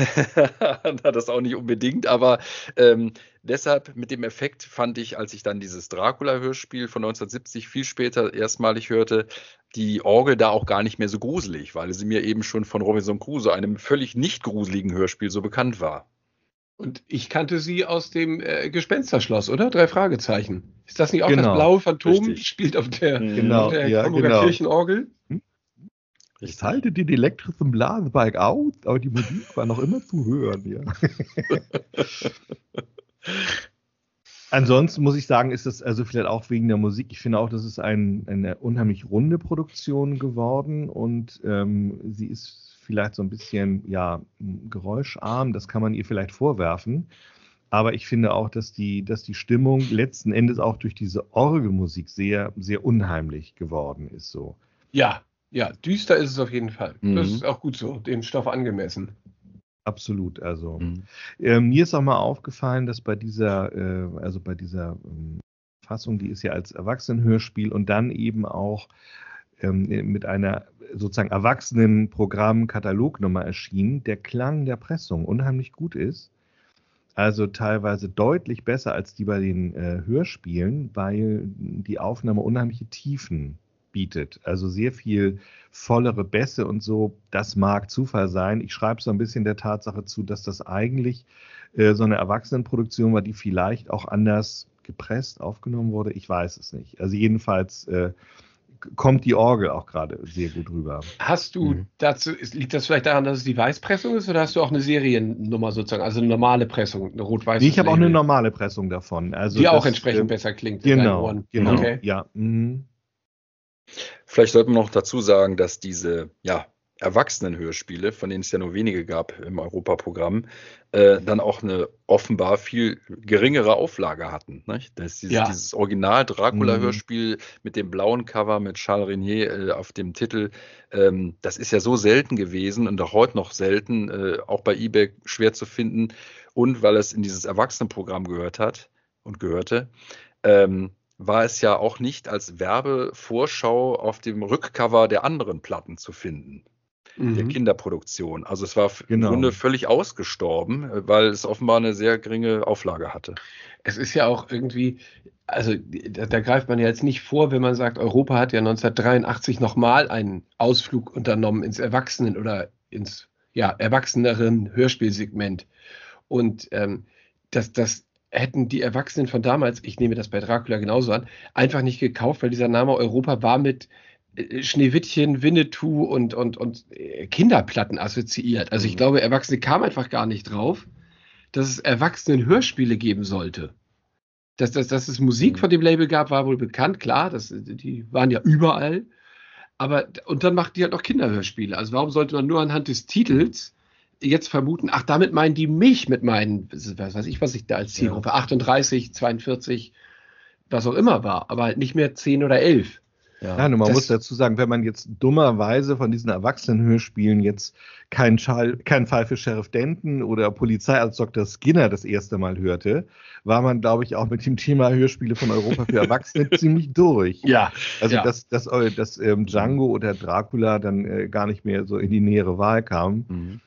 S8: Das auch nicht unbedingt, aber deshalb mit dem Effekt fand ich, als ich dann dieses Dracula-Hörspiel von 1970 viel später erstmalig hörte, die Orgel da auch gar nicht mehr so gruselig, weil sie mir eben schon von Robinson Crusoe, einem völlig nicht gruseligen Hörspiel, so bekannt war.
S6: Und ich kannte sie aus dem Gespensterschloss, oder? 3 Fragezeichen. Ist das nicht auch das blaue Phantom?
S8: Richtig.
S6: Spielt auf der
S7: Hamburger
S6: Kirchenorgel?
S7: Ich halte den elektrischen Blasebalg aus, aber die Musik war noch immer zu hören. Ja. Ansonsten muss ich sagen, ist das also vielleicht auch wegen der Musik. Ich finde auch, das ist eine unheimlich runde Produktion geworden und sie ist vielleicht so ein bisschen geräuscharm. Das kann man ihr vielleicht vorwerfen. Aber ich finde auch, dass die Stimmung letzten Endes auch durch diese Orgelmusik sehr, sehr unheimlich geworden ist. So.
S6: Ja, düster ist es auf jeden Fall. Das ist auch gut so, dem Stoff angemessen.
S7: Absolut. Also mir ist auch mal aufgefallen, dass bei dieser Fassung, die ist ja als Erwachsenenhörspiel und dann eben auch mit einer sozusagen Erwachsenenprogramm-Katalognummer erschienen, der Klang der Pressung unheimlich gut ist. Also teilweise deutlich besser als die bei den Hörspielen, weil die Aufnahme unheimliche Tiefen bietet. Also sehr viel vollere Bässe und so. Das mag Zufall sein. Ich schreibe so ein bisschen der Tatsache zu, dass das eigentlich so eine Erwachsenenproduktion war, die vielleicht auch anders gepresst aufgenommen wurde. Ich weiß es nicht. Also jedenfalls kommt die Orgel auch gerade sehr gut rüber.
S6: Hast du dazu, liegt das vielleicht daran, dass es die Weißpressung ist, oder hast du auch eine Seriennummer sozusagen, also eine normale Pressung, eine rot-weiße?
S7: Ich habe auch eine normale Pressung davon. Also
S6: die auch entsprechend besser klingt in deinen Ohren.
S7: Genau,
S6: okay.
S7: Ja.
S8: Vielleicht sollte man noch dazu sagen, dass diese Erwachsenenhörspiele, von denen es ja nur wenige gab im Europaprogramm, dann auch eine offenbar viel geringere Auflage hatten. Nicht? Dieses Original-Dracula-Hörspiel mit dem blauen Cover mit Charles Regnier auf dem Titel, das ist ja so selten gewesen und auch heute noch selten, auch bei eBay schwer zu finden. Und weil es in dieses Erwachsenenprogramm gehörte, war es ja auch nicht als Werbevorschau auf dem Rückcover der anderen Platten zu finden, der Kinderproduktion. Also es war im Grunde völlig ausgestorben, weil es offenbar eine sehr geringe Auflage hatte.
S6: Es ist ja auch irgendwie, also da greift man ja jetzt nicht vor, wenn man sagt, Europa hat ja 1983 nochmal einen Ausflug unternommen ins Erwachsenen- oder ins erwachseneren Hörspielsegment. Und das hätten die Erwachsenen von damals, ich nehme das bei Dracula genauso an, einfach nicht gekauft, weil dieser Name Europa war mit Schneewittchen, Winnetou und Kinderplatten assoziiert. Also ich glaube, Erwachsene kamen einfach gar nicht drauf, dass es Erwachsenen Hörspiele geben sollte. Dass es Musik von dem Label gab, war wohl bekannt, klar, die waren ja überall. Und dann machten die halt noch Kinderhörspiele. Also warum sollte man nur anhand des Titels jetzt vermuten, damit meinen die mich mit meinen, was ich da als Zielgruppe, 38, 42, was auch immer war, aber halt nicht mehr 10 oder 11.
S7: Ja, man muss dazu sagen, wenn man jetzt dummerweise von diesen Erwachsenenhörspielen jetzt keinen Fall für Sheriff Denton oder Polizeiarzt Dr. Skinner das erste Mal hörte, war man, glaube ich, auch mit dem Thema Hörspiele von Europa für Erwachsene ziemlich durch.
S6: Ja.
S7: Also, dass Django oder Dracula dann gar nicht mehr so in die nähere Wahl kamen.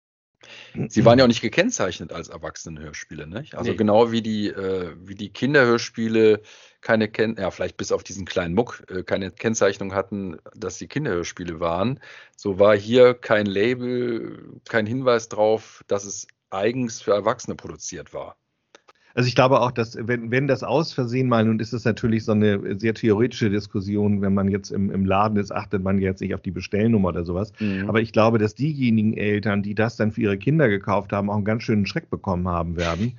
S8: Sie waren ja auch nicht gekennzeichnet als Erwachsenenhörspiele, nicht? Also genau wie die Kinderhörspiele vielleicht bis auf diesen kleinen Muck keine Kennzeichnung hatten, dass sie Kinderhörspiele waren, so war hier kein Label, kein Hinweis drauf, dass es eigens für Erwachsene produziert war.
S7: Also ich glaube auch, dass wenn das aus Versehen mal, und ist es natürlich so eine sehr theoretische Diskussion, wenn man jetzt im Laden ist, achtet man jetzt nicht auf die Bestellnummer oder sowas. Aber ich glaube, dass diejenigen Eltern, die das dann für ihre Kinder gekauft haben, auch einen ganz schönen Schreck bekommen haben werden.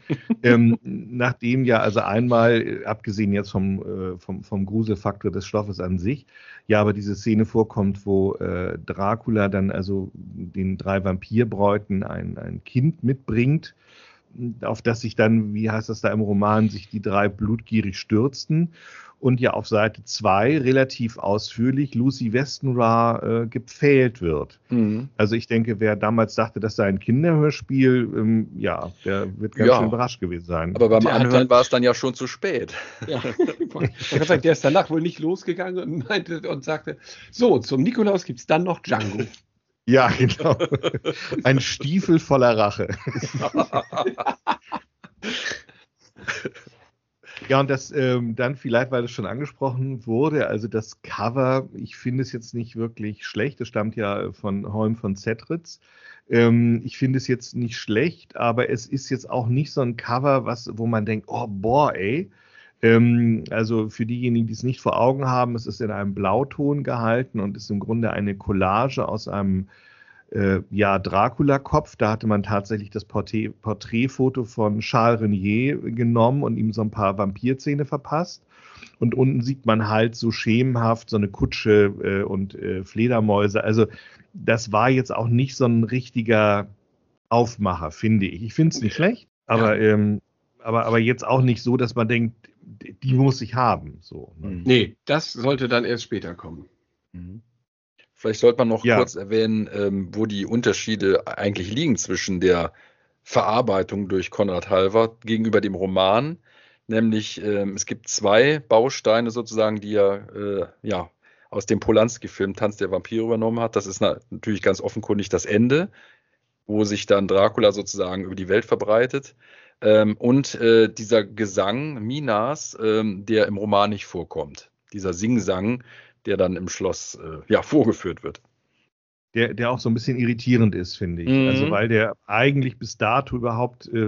S7: Nachdem ja also einmal, abgesehen jetzt vom Gruselfaktor des Stoffes an sich, ja aber diese Szene vorkommt, wo Dracula dann also den 3 Vampirbräuten ein Kind mitbringt, auf das sich dann, wie heißt das da im Roman, sich die 3 blutgierig stürzten und ja auf Seite 2 relativ ausführlich Lucy Westenra gepfählt wird. Also ich denke, wer damals dachte, das sei ein Kinderhörspiel, der wird ganz schön überrascht gewesen sein.
S8: Aber beim Anhören war es dann ja schon zu spät.
S6: Ja. Ich kann sagen, der ist danach wohl nicht losgegangen und sagte, so, zum Nikolaus gibt es dann noch Django.
S7: Ja, genau. Ein Stiefel voller Rache. Ja, und das dann vielleicht, weil es schon angesprochen wurde, also das Cover, ich finde es jetzt nicht wirklich schlecht. Es stammt ja von Holm von Zettritz. Ich finde es jetzt nicht schlecht, aber es ist jetzt auch nicht so ein Cover, wo man denkt, oh boah, ey. Also für diejenigen, die es nicht vor Augen haben, es ist in einem Blauton gehalten und ist im Grunde eine Collage aus einem Dracula-Kopf. Da hatte man tatsächlich das Porträtfoto von Charles Regnier genommen und ihm so ein paar Vampirzähne verpasst. Und unten sieht man halt so schemenhaft so eine Kutsche und Fledermäuse. Also das war jetzt auch nicht so ein richtiger Aufmacher, finde ich. Ich finde es nicht schlecht, aber jetzt auch nicht so, dass man denkt, die muss ich haben. So, ne?
S6: Nee, das sollte dann erst später kommen.
S8: Vielleicht sollte man noch kurz erwähnen, wo die Unterschiede eigentlich liegen zwischen der Verarbeitung durch Konrad Hallward gegenüber dem Roman. Nämlich, es gibt 2 Bausteine sozusagen, die er aus dem Polanski-Film Tanz der Vampire übernommen hat. Das ist natürlich ganz offenkundig das Ende, wo sich dann Dracula sozusagen über die Welt verbreitet. Und dieser Gesang Minas, der im Roman nicht vorkommt. Dieser Singsang, der dann im Schloss vorgeführt wird.
S7: Der auch so ein bisschen irritierend ist, finde ich. Also weil der eigentlich bis dato überhaupt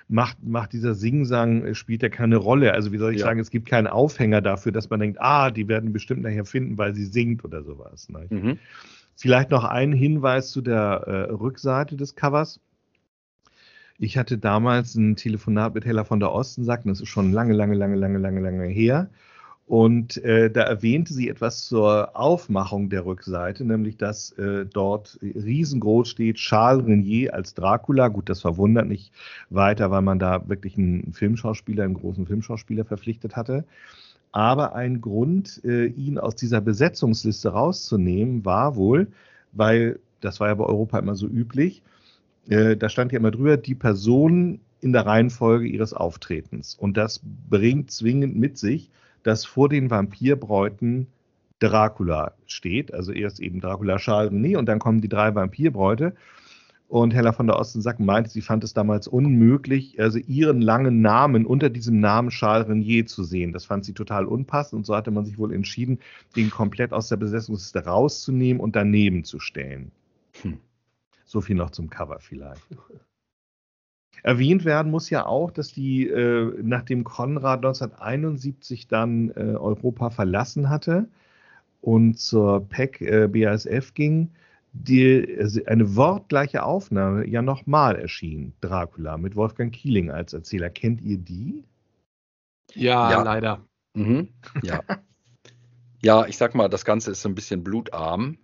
S7: macht dieser Singsang, spielt ja keine Rolle. Also wie soll ich sagen, es gibt keinen Aufhänger dafür, dass man denkt, die werden bestimmt nachher finden, weil sie singt oder sowas. Ne?
S8: Mhm.
S7: Vielleicht noch ein Hinweis zu der Rückseite des Covers. Ich hatte damals ein Telefonat mit Hella von der Ostensacken, das ist schon lange her. Und da erwähnte sie etwas zur Aufmachung der Rückseite, nämlich dass dort riesengroß steht Charles Renier als Dracula. Gut, das verwundert nicht weiter, weil man da wirklich einen großen Filmschauspieler verpflichtet hatte. Aber ein Grund, ihn aus dieser Besetzungsliste rauszunehmen, war wohl, weil, das war ja bei Europa immer so üblich, da stand ja immer drüber, die Person in der Reihenfolge ihres Auftretens. Und das bringt zwingend mit sich, dass vor den Vampirbräuten Dracula steht. Also erst eben Dracula, Charles Renier und dann kommen die 3 Vampirbräute. Und Hella von der Ostensack meinte, sie fand es damals unmöglich, also ihren langen Namen unter diesem Namen Charles Renier zu sehen. Das fand sie total unpassend und so hatte man sich wohl entschieden, den komplett aus der Besetzungsliste rauszunehmen und daneben zu stellen. So viel noch zum Cover vielleicht. Erwähnt werden muss ja auch, dass die, nachdem Konrad 1971 dann Europa verlassen hatte und zur PEC BASF ging, eine wortgleiche Aufnahme ja nochmal erschien, Dracula, mit Wolfgang Kieling als Erzähler. Kennt ihr die?
S6: Ja. Leider.
S8: Mhm. Ja. Ja, ich sag mal, das Ganze ist so ein bisschen blutarm.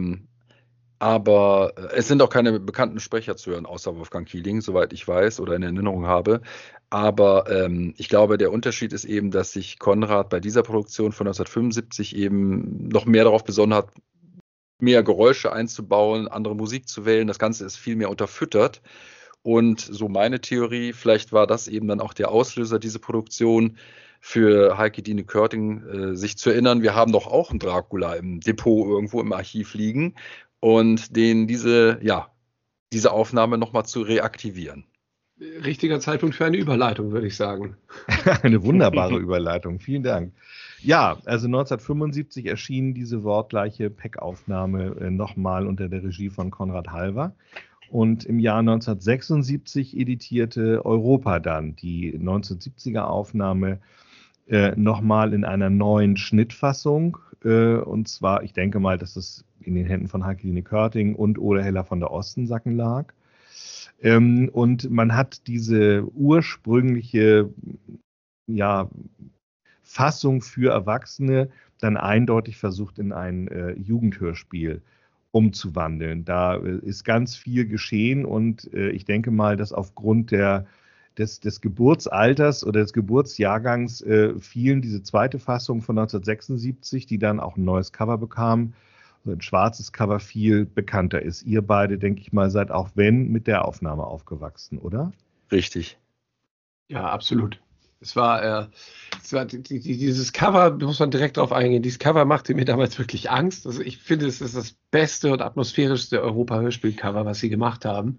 S8: Aber es sind auch keine bekannten Sprecher zu hören, außer Wolfgang Kieling, soweit ich weiß oder in Erinnerung habe. Aber ich glaube, der Unterschied ist eben, dass sich Konrad bei dieser Produktion von 1975 eben noch mehr darauf besonnen hat, mehr Geräusche einzubauen, andere Musik zu wählen. Das Ganze ist viel mehr unterfüttert. Und so meine Theorie, vielleicht war das eben dann auch der Auslöser, diese Produktion für Heike-Dine Körting, sich zu erinnern, wir haben doch auch einen Dracula im Depot irgendwo im Archiv liegen. Und diese Aufnahme nochmal zu reaktivieren.
S6: Richtiger Zeitpunkt für eine Überleitung, würde ich sagen.
S7: Eine wunderbare Überleitung, vielen Dank. Ja, also 1975 erschien diese wortgleiche PEC-Aufnahme nochmal unter der Regie von Konrad Halver. Und im Jahr 1976 editierte Europa dann die 1970er Aufnahme nochmal in einer neuen Schnittfassung. Und zwar, ich denke mal, dass es in den Händen von Heike-Dine Körting und oder Hella von der Ostensacken lag. Und man hat diese ursprüngliche Fassung für Erwachsene dann eindeutig versucht, in ein Jugendhörspiel umzuwandeln. Da ist ganz viel geschehen und ich denke mal, dass aufgrund des Geburtsalters oder des Geburtsjahrgangs fielen diese zweite Fassung von 1976, die dann auch ein neues Cover bekam, ein schwarzes Cover, viel bekannter ist. Ihr beide, denke ich mal, seid auch mit der Aufnahme aufgewachsen, oder?
S8: Richtig.
S6: Ja, absolut. Es war dieses Cover, muss man direkt drauf eingehen, dieses Cover machte mir damals wirklich Angst. Also ich finde, es ist das beste und atmosphärischste Europa-Hörspiel-Cover, was sie gemacht haben.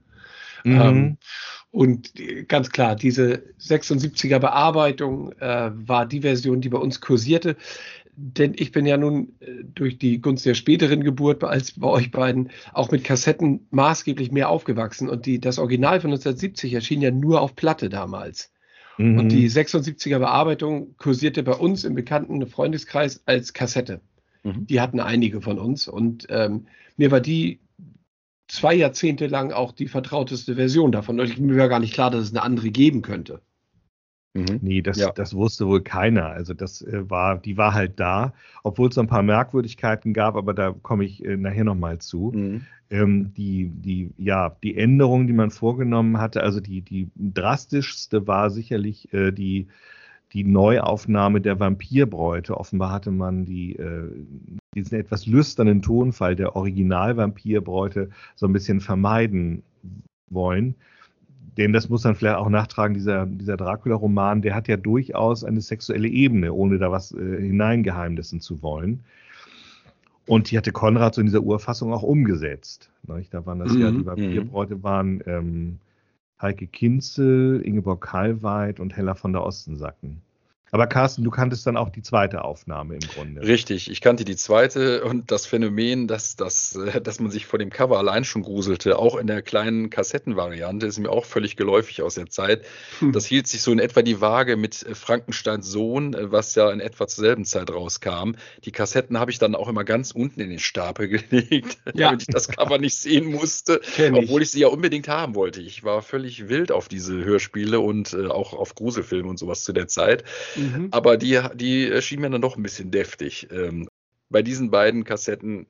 S6: Und ganz klar, diese 76er Bearbeitung war die Version, die bei uns kursierte. Denn ich bin ja nun durch die Gunst der späteren Geburt als bei euch beiden auch mit Kassetten maßgeblich mehr aufgewachsen. Und das Original von 1970 erschien ja nur auf Platte damals. Und die 76er Bearbeitung kursierte bei uns im bekannten Freundeskreis als Kassette. Die hatten einige von uns. Und mir war die 2 Jahrzehnte lang auch die vertrauteste Version davon. Und mir war gar nicht klar, dass es eine andere geben könnte.
S7: Nee, das wusste wohl keiner. Also die war halt da, obwohl es so ein paar Merkwürdigkeiten gab, aber da komme ich nachher nochmal zu. Die Änderungen, die man vorgenommen hatte, also die drastischste war sicherlich die Neuaufnahme der Vampirbräute. Offenbar hatte man diesen etwas lüsternen Tonfall der Original-Vampirbräute so ein bisschen vermeiden wollen. Denn das muss man vielleicht auch nachtragen, dieser Dracula-Roman, der hat ja durchaus eine sexuelle Ebene, ohne da was hineingeheimnissen zu wollen. Und die hatte Konrad so in dieser Urfassung auch umgesetzt. Da waren das ja, die Vampirbräute waren Heike Kinzel, Ingeborg Kallweit und Hella von der Ostensacken. Aber Carsten, du kanntest dann auch die zweite Aufnahme im Grunde.
S8: Richtig, ich kannte die zweite und das Phänomen, dass man sich vor dem Cover allein schon gruselte, auch in der kleinen Kassettenvariante, ist mir auch völlig geläufig aus der Zeit. Das hielt sich so in etwa die Waage mit Frankensteins Sohn, was ja in etwa zur selben Zeit rauskam. Die Kassetten habe ich dann auch immer ganz unten in den Stapel gelegt, damit ich das Cover nicht sehen musste, obwohl ich sie ja unbedingt haben wollte. Ich war völlig wild auf diese Hörspiele und auch auf Gruselfilme und sowas zu der Zeit. Aber die schien mir dann doch ein bisschen deftig. Bei diesen beiden Kassetten,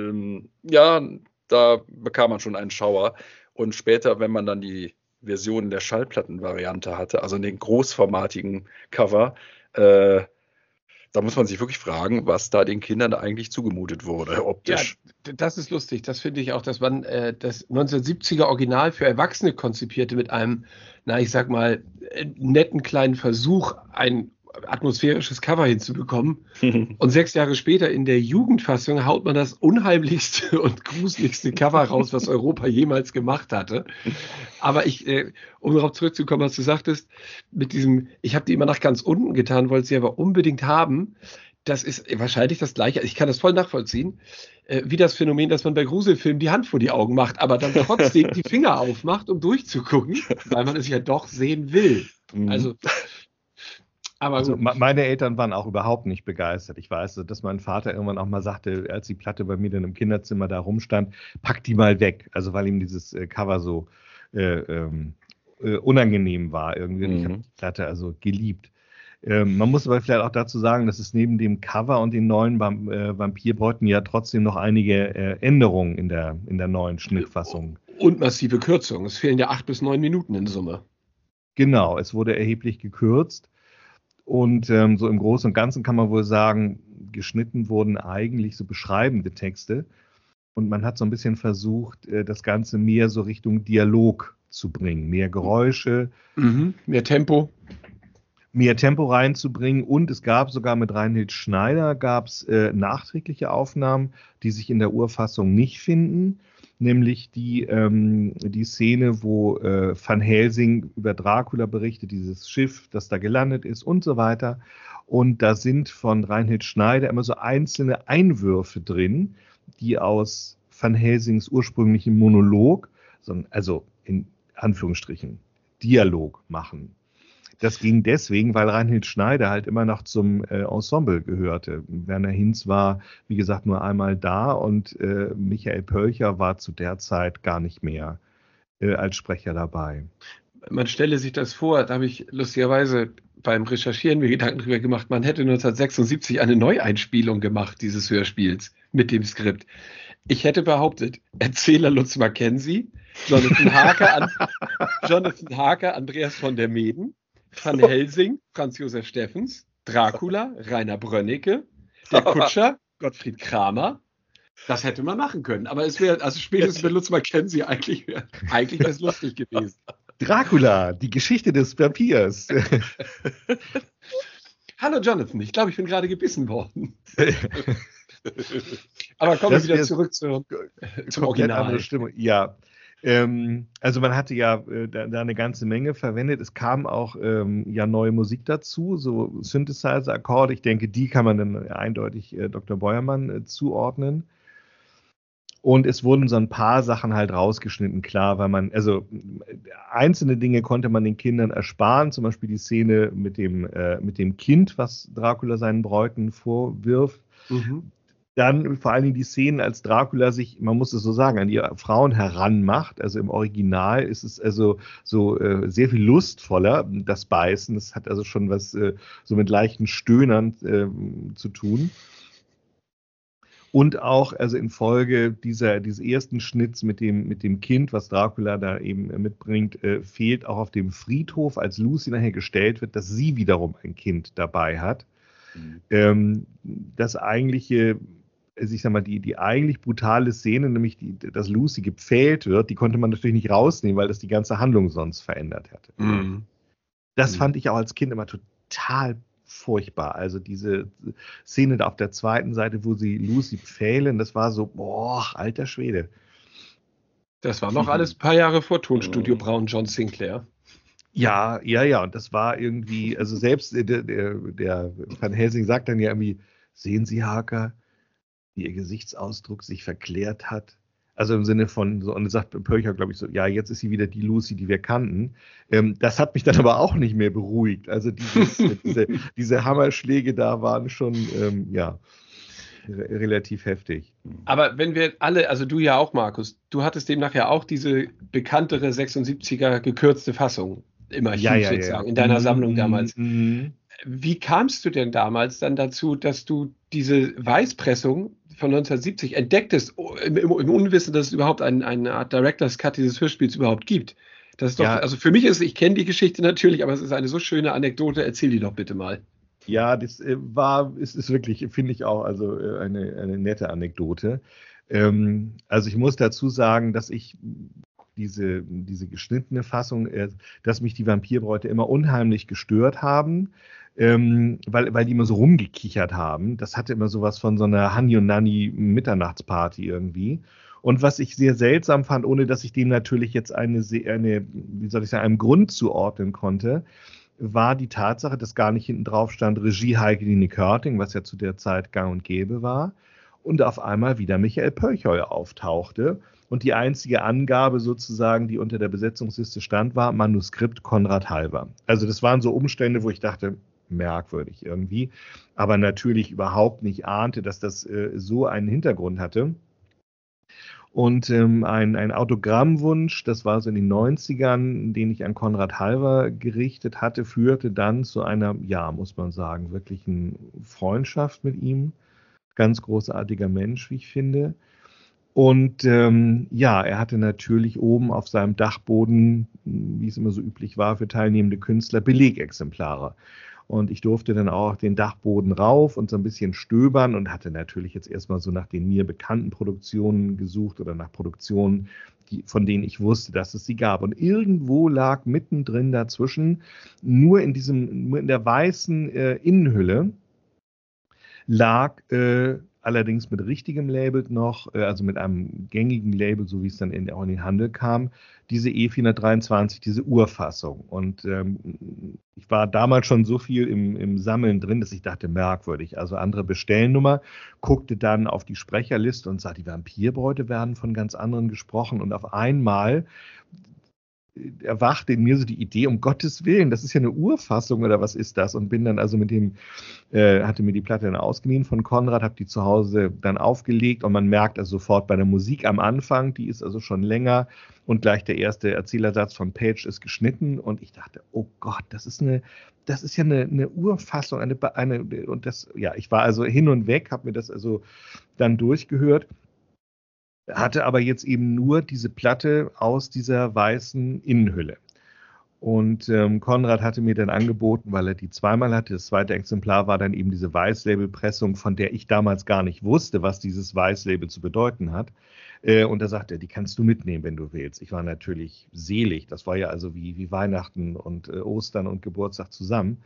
S8: da bekam man schon einen Schauer. Und später, wenn man dann die Version der Schallplattenvariante hatte, also den großformatigen Cover, da muss man sich wirklich fragen, was da den Kindern eigentlich zugemutet wurde, optisch.
S6: Ja, das ist lustig. Das finde ich auch, dass man das 1970er Original für Erwachsene konzipierte mit einem, ich sag mal, netten kleinen Versuch, ein atmosphärisches Cover hinzubekommen. Und 6 Jahre später in der Jugendfassung haut man das unheimlichste und gruseligste Cover raus, was Europa jemals gemacht hatte. Aber um darauf zurückzukommen, was du sagtest, mit diesem, ich habe die immer nach ganz unten getan, wollte sie aber unbedingt haben. Das ist wahrscheinlich das Gleiche. Ich kann das voll nachvollziehen, wie das Phänomen, dass man bei Gruselfilmen die Hand vor die Augen macht, aber dann trotzdem die Finger aufmacht, um durchzugucken, weil man es ja doch sehen will. Also,
S7: meine Eltern waren auch überhaupt nicht begeistert. Ich weiß, dass mein Vater irgendwann auch mal sagte, als die Platte bei mir dann im Kinderzimmer da rumstand, pack die mal weg. Also weil ihm dieses Cover so unangenehm war irgendwie. Ich habe die Platte also geliebt. Man muss aber vielleicht auch dazu sagen, dass es neben dem Cover und den neuen Vampirbräuten ja trotzdem noch einige Änderungen in der neuen Schnittfassung.
S6: Und massive Kürzungen. Es fehlen ja 8 bis 9 Minuten in Summe.
S7: Genau, es wurde erheblich gekürzt. Und so im Großen und Ganzen kann man wohl sagen, geschnitten wurden eigentlich so beschreibende Texte. Und man hat so ein bisschen versucht, das Ganze mehr so Richtung Dialog zu bringen. Mehr Geräusche.
S6: Mehr Tempo.
S7: Mehr Tempo reinzubringen. Und es gab sogar mit Reinhild Schneider nachträgliche Aufnahmen, die sich in der Urfassung nicht finden. Nämlich die Szene, wo Van Helsing über Dracula berichtet, dieses Schiff, das da gelandet ist und so weiter. Und da sind von Reinhild Schneider immer so einzelne Einwürfe drin, die aus Van Helsings ursprünglichem Monolog, also in Anführungsstrichen, Dialog machen. Das ging deswegen, weil Reinhild Schneider halt immer noch zum Ensemble gehörte. Werner Hinz war, wie gesagt, nur einmal da und Michael Pölcher war zu der Zeit gar nicht mehr als Sprecher dabei.
S6: Man stelle sich das vor, da habe ich lustigerweise beim Recherchieren mir Gedanken drüber gemacht, man hätte 1976 eine Neueinspielung gemacht dieses Hörspiels mit dem Skript. Ich hätte behauptet, Erzähler Lutz Mackenzie, Jonathan Harker, Andreas von der Meeden, Van Helsing, Franz Josef Steffens, Dracula, Rainer Brönnecke, der Kutscher, Gottfried Kramer. Das hätte man machen können. Aber es wäre, also spätestens mit Lutz Mackenzie eigentlich wäre es lustig gewesen.
S7: Dracula, die Geschichte des Vampirs.
S6: Hallo Jonathan, ich glaube, ich bin gerade gebissen worden. Aber kommen wir wieder zurück zum Original.
S7: Andere Stimmung. Ja. Also man hatte ja da eine ganze Menge verwendet. Es kam auch neue Musik dazu, so Synthesizer-Akkorde. Ich denke, die kann man dann eindeutig Dr. Beuermann zuordnen. Und es wurden so ein paar Sachen halt rausgeschnitten, klar, weil einzelne Dinge konnte man den Kindern ersparen, zum Beispiel die Szene mit dem Kind, was Dracula seinen Bräuten vorwirft. Dann vor allen Dingen die Szenen, als Dracula sich, man muss es so sagen, an die Frauen heranmacht. Also im Original ist es also so sehr viel lustvoller, das Beißen. Das hat also schon was so mit leichten Stöhnern zu tun. Und auch, also infolge dieses ersten Schnitts mit dem Kind, was Dracula da eben mitbringt, fehlt auch auf dem Friedhof, als Lucy nachher gestellt wird, dass sie wiederum ein Kind dabei hat. Das eigentliche, ich sag mal, die eigentlich brutale Szene, nämlich dass Lucy gepfählt wird, die konnte man natürlich nicht rausnehmen, weil das die ganze Handlung sonst verändert hätte. Das fand ich auch als Kind immer total furchtbar. Also diese Szene da auf der zweiten Seite, wo sie Lucy pfählen, das war so, alter Schwede.
S6: Das war noch alles ein paar Jahre vor Tonstudio Braun John Sinclair.
S7: Ja, und das war irgendwie, also selbst der Van Helsing sagt dann ja irgendwie, sehen Sie, Harker, wie Ihr Gesichtsausdruck sich verklärt hat? Also im Sinne von, so, und sagt Pölcher, glaube ich, so, ja, jetzt ist sie wieder die Lucy, die wir kannten. Das hat mich dann aber auch nicht mehr beruhigt. Also diese Hammerschläge da waren schon, relativ heftig.
S6: Aber wenn wir alle, also du ja auch, Markus, du hattest demnach ja auch diese bekanntere 76er gekürzte Fassung im Archiv sozusagen, in deiner Sammlung damals. Wie kamst du denn damals dann dazu, dass du diese Weißpressung von 1970 entdecktest, im Unwissen, dass es überhaupt eine Art Director's Cut dieses Hörspiels überhaupt gibt? Das ist doch, also für mich ist, ich kenne die Geschichte natürlich, aber es ist eine so schöne Anekdote, erzähl die doch bitte mal.
S7: Ja, das ist wirklich, finde ich auch, also eine nette Anekdote. Also ich muss dazu sagen, dass ich diese geschnittene Fassung, dass mich die Vampirbräute immer unheimlich gestört haben, weil die immer so rumgekichert haben. Das hatte immer sowas von so einer Hani und Nanny Mitternachtsparty irgendwie. Und was ich sehr seltsam fand, ohne dass ich dem natürlich jetzt einem Grund zuordnen konnte, war die Tatsache, dass gar nicht hinten drauf stand Regie Heike-Dine Körting, was ja zu der Zeit gang und gäbe war, und auf einmal wieder Michael Pölchol auftauchte. Und die einzige Angabe sozusagen, die unter der Besetzungsliste stand, war Manuskript Konrad Halver. Also das waren so Umstände, wo ich dachte, merkwürdig irgendwie, aber natürlich überhaupt nicht ahnte, dass das so einen Hintergrund hatte. Und ein Autogrammwunsch, das war so in den 90ern, den ich an Konrad Halver gerichtet hatte, führte dann zu einer, muss man sagen, wirklichen Freundschaft mit ihm. Ganz großartiger Mensch, wie ich finde. Und er hatte natürlich oben auf seinem Dachboden, wie es immer so üblich war für teilnehmende Künstler, Belegexemplare. Und ich durfte dann auch den Dachboden rauf und so ein bisschen stöbern und hatte natürlich jetzt erstmal so nach den mir bekannten Produktionen gesucht oder nach Produktionen, von denen ich wusste, dass es sie gab. Und irgendwo lag mittendrin dazwischen, nur in der weißen Innenhülle, lag allerdings mit richtigem Label noch, also mit einem gängigen Label, so wie es dann auch in den Handel kam, diese E423, diese Urfassung. Und ich war damals schon so viel im Sammeln drin, dass ich dachte, merkwürdig. Also andere Bestellnummer, guckte dann auf die Sprecherliste und sah, die Vampirbräute werden von ganz anderen gesprochen. Und auf einmal erwachte in mir so die Idee, um Gottes Willen, das ist ja eine Urfassung oder was ist das? Und bin dann also hatte mir die Platte dann ausgeliehen von Konrad, habe die zu Hause dann aufgelegt und man merkt also sofort bei der Musik am Anfang, die ist also schon länger und gleich der erste Erzählersatz von Page ist geschnitten und ich dachte, oh Gott, das ist ja eine Urfassung, ich war also hin und weg, habe mir das also dann durchgehört. Hatte aber jetzt eben nur diese Platte aus dieser weißen Innenhülle. Und Konrad hatte mir dann angeboten, weil er die zweimal hatte, das zweite Exemplar war dann eben diese Weißlabelpressung, von der ich damals gar nicht wusste, was dieses Weißlabel zu bedeuten hat. Und da sagte er, die kannst du mitnehmen, wenn du willst. Ich war natürlich selig, das war ja also wie Weihnachten und Ostern und Geburtstag zusammen.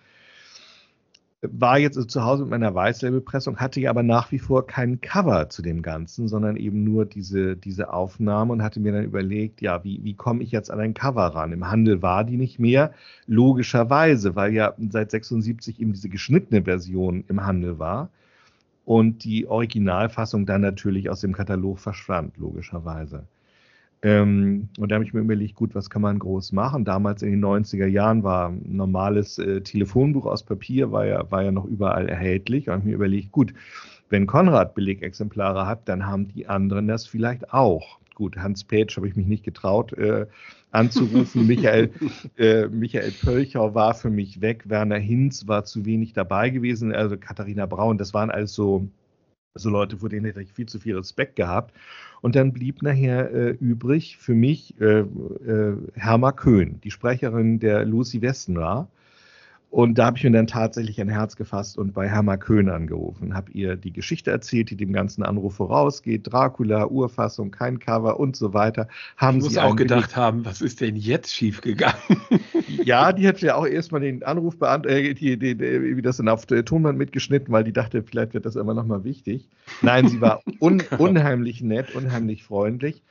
S7: War jetzt also zu Hause mit meiner Weißlabelpressung, hatte ja aber nach wie vor kein Cover zu dem Ganzen, sondern eben nur diese Aufnahme und hatte mir dann überlegt, wie komme ich jetzt an ein Cover ran? Im Handel war die nicht mehr, logischerweise, weil ja seit 76 eben diese geschnittene Version im Handel war und die Originalfassung dann natürlich aus dem Katalog verschwand, logischerweise. Und da habe ich mir überlegt, gut, was kann man groß machen? Damals in den 90er Jahren war ein normales Telefonbuch aus Papier, war ja noch überall erhältlich. Und habe mir überlegt, gut, wenn Konrad Belegexemplare hat, dann haben die anderen das vielleicht auch. Gut, Hans Page habe ich mich nicht getraut anzurufen. Michael Pölchau war für mich weg. Werner Hinz war zu wenig dabei gewesen. Also Katharina Braun, das waren alles so Leute, vor denen hätte ich viel zu viel Respekt gehabt. Und dann blieb nachher übrig für mich Herma Köhn, die Sprecherin der Lucy Westenra. Und da habe ich mir dann tatsächlich ein Herz gefasst und bei Herma Köhn angerufen. Habe ihr die Geschichte erzählt, die dem ganzen Anruf vorausgeht. Dracula, Urfassung, kein Cover und so weiter.
S6: Ich muss auch gedacht haben, was ist denn jetzt schiefgegangen?
S7: Ja, die hat ja auch erstmal den Anruf wie das dann auf der Tonband mitgeschnitten, weil die dachte, vielleicht wird das immer nochmal wichtig. Nein, sie war unheimlich nett, unheimlich freundlich.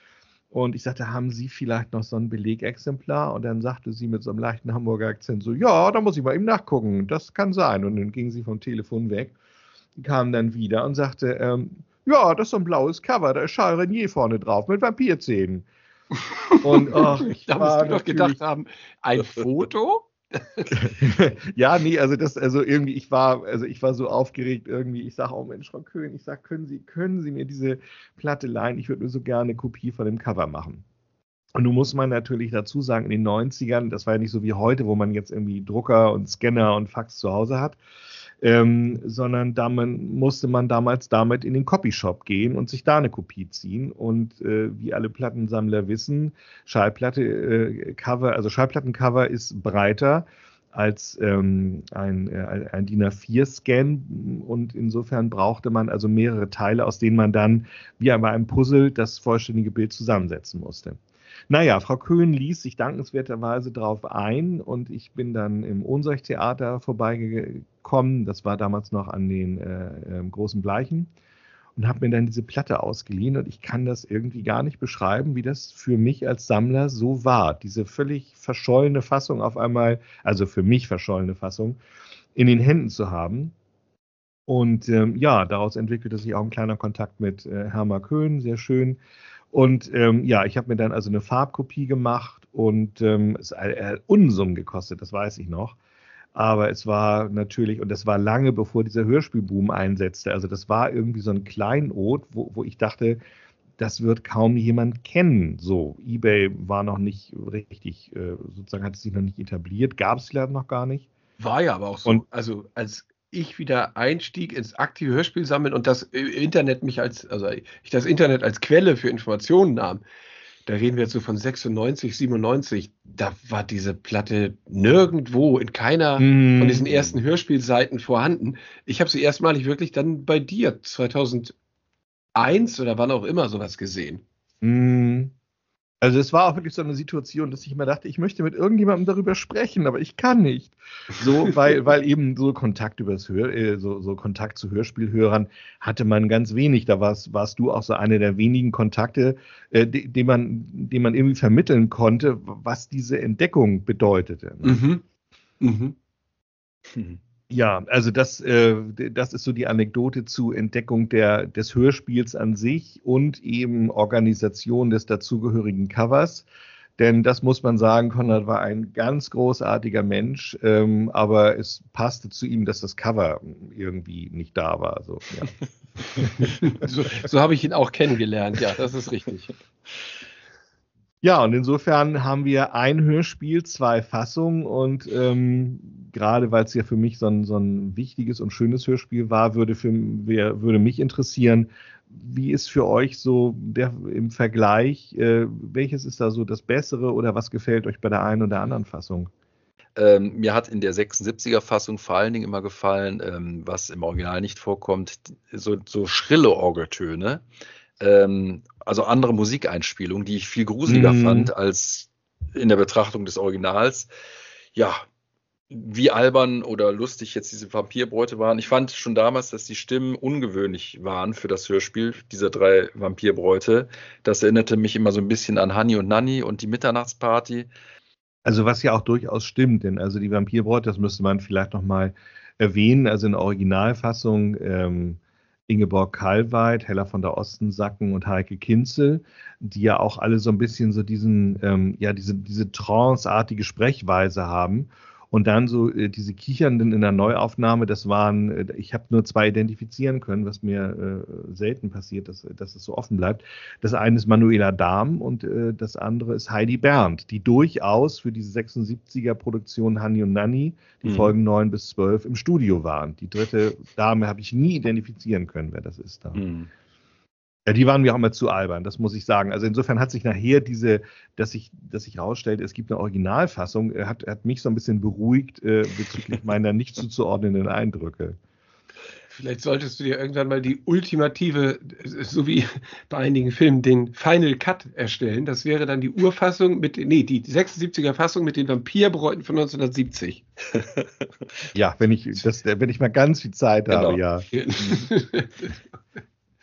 S7: Und ich sagte, haben Sie vielleicht noch so ein Belegexemplar? Und dann sagte sie mit so einem leichten Hamburger Akzent so, ja, da muss ich mal eben nachgucken, das kann sein. Und dann ging sie vom Telefon weg, kam dann wieder und sagte, ja, das ist so ein blaues Cover, da ist Charles Renier vorne drauf mit Vampirzähnen. Und ich
S6: da musst du doch gedacht haben, ein Foto?
S7: Ja, nee, also irgendwie, ich war so aufgeregt irgendwie. Ich sage, oh Mensch, Frau Köhn, ich sage, können Sie mir diese Platte leihen? Ich würde mir so gerne eine Kopie von dem Cover machen. Und nun muss man natürlich dazu sagen, in den 90ern, das war ja nicht so wie heute, wo man jetzt irgendwie Drucker und Scanner und Fax zu Hause hat, sondern musste man damals damit in den Copyshop gehen und sich da eine Kopie ziehen. Und wie alle Plattensammler wissen, Schallplattencover ist breiter als ein DIN A4-Scan, und insofern brauchte man also mehrere Teile, aus denen man dann wie bei einem Puzzle das vollständige Bild zusammensetzen musste. Naja, Frau Köhn ließ sich dankenswerterweise darauf ein, und ich bin dann im Ohnsorg-Theater vorbeigekommen. Das war damals noch an den Großen Bleichen, und habe mir dann diese Platte ausgeliehen, und ich kann das irgendwie gar nicht beschreiben, wie das für mich als Sammler so war. Diese völlig verschollene Fassung auf einmal, also für mich verschollene Fassung, in den Händen zu haben. Und daraus entwickelte sich auch ein kleiner Kontakt mit Hermann Köhn, sehr schön. Und ich habe mir dann also eine Farbkopie gemacht, und es hat Unsummen gekostet, das weiß ich noch. Aber es war natürlich, und das war lange bevor dieser Hörspielboom einsetzte, also das war irgendwie so ein Kleinod, wo ich dachte, das wird kaum jemand kennen. So, eBay war noch nicht richtig, sozusagen hat es sich noch nicht etabliert, gab es leider noch gar nicht.
S6: War ja aber auch so, also als ich wieder einstieg ins aktive Hörspiel sammeln und das Internet ich das Internet als Quelle für Informationen nahm, da reden wir jetzt so von 96, 97, da war diese Platte nirgendwo, in keiner von diesen ersten Hörspielseiten vorhanden. Ich habe sie erstmalig wirklich dann bei dir 2001 oder wann auch immer sowas gesehen.
S7: Also es war auch wirklich so eine Situation, dass ich immer dachte, ich möchte mit irgendjemandem darüber sprechen, aber ich kann nicht. So, weil eben so Kontakt so Kontakt zu Hörspielhörern hatte man ganz wenig. Da warst du auch so eine der wenigen Kontakte, den man irgendwie vermitteln konnte, was diese Entdeckung bedeutete. Ja, also das ist so die Anekdote zu Entdeckung des Hörspiels an sich und eben Organisation des dazugehörigen Covers. Denn das muss man sagen, Konrad war ein ganz großartiger Mensch, aber es passte zu ihm, dass das Cover irgendwie nicht da war. So, ja.
S6: so habe ich ihn auch kennengelernt, ja, das ist richtig.
S7: Ja, und insofern haben wir ein Hörspiel, 2 Fassungen, und gerade weil es ja für mich so ein wichtiges und schönes Hörspiel war, würde mich interessieren, wie ist für euch so im Vergleich, welches ist da so das Bessere oder was gefällt euch bei der einen oder anderen Fassung?
S8: Mir hat in der 76er-Fassung vor allen Dingen immer gefallen, was im Original nicht vorkommt, so schrille Orgeltöne. Also andere Musikeinspielungen, die ich viel gruseliger fand als in der Betrachtung des Originals. Ja, wie albern oder lustig jetzt diese Vampirbräute waren. Ich fand schon damals, dass die Stimmen ungewöhnlich waren für das Hörspiel dieser 3 Vampirbräute. Das erinnerte mich immer so ein bisschen an Hanni und Nanni und die Mitternachtsparty.
S7: Also was ja auch durchaus stimmt, denn also die Vampirbräute, das müsste man vielleicht nochmal erwähnen, also in der Originalfassung Ingeborg Kalweit, Hella von der Ostensacken und Heike Kinzel, die ja auch alle so ein bisschen so diese tranceartige Sprechweise haben. Und dann so diese Kichernden in der Neuaufnahme, ich habe nur 2 identifizieren können, was mir selten passiert, dass es so offen bleibt. Das eine ist Manuela Dahm und das andere ist Heidi Berndt, die durchaus für diese 76er-Produktion Hanni und Nanni, die Folgen 9 bis 12, im Studio waren. Die 3. Dame habe ich nie identifizieren können, wer das ist da. Ja, die waren mir auch immer zu albern, das muss ich sagen. Also insofern hat sich nachher dass sich herausstellte, es gibt eine Originalfassung, hat mich so ein bisschen beruhigt bezüglich meiner nicht zuzuordnenden Eindrücke.
S6: Vielleicht solltest du dir irgendwann mal die ultimative, so wie bei einigen Filmen, den Final Cut erstellen. Das wäre dann die Urfassung die 76er Fassung mit den Vampirbräuten von 1970.
S7: Ja, wenn ich mal ganz viel Zeit habe, ja.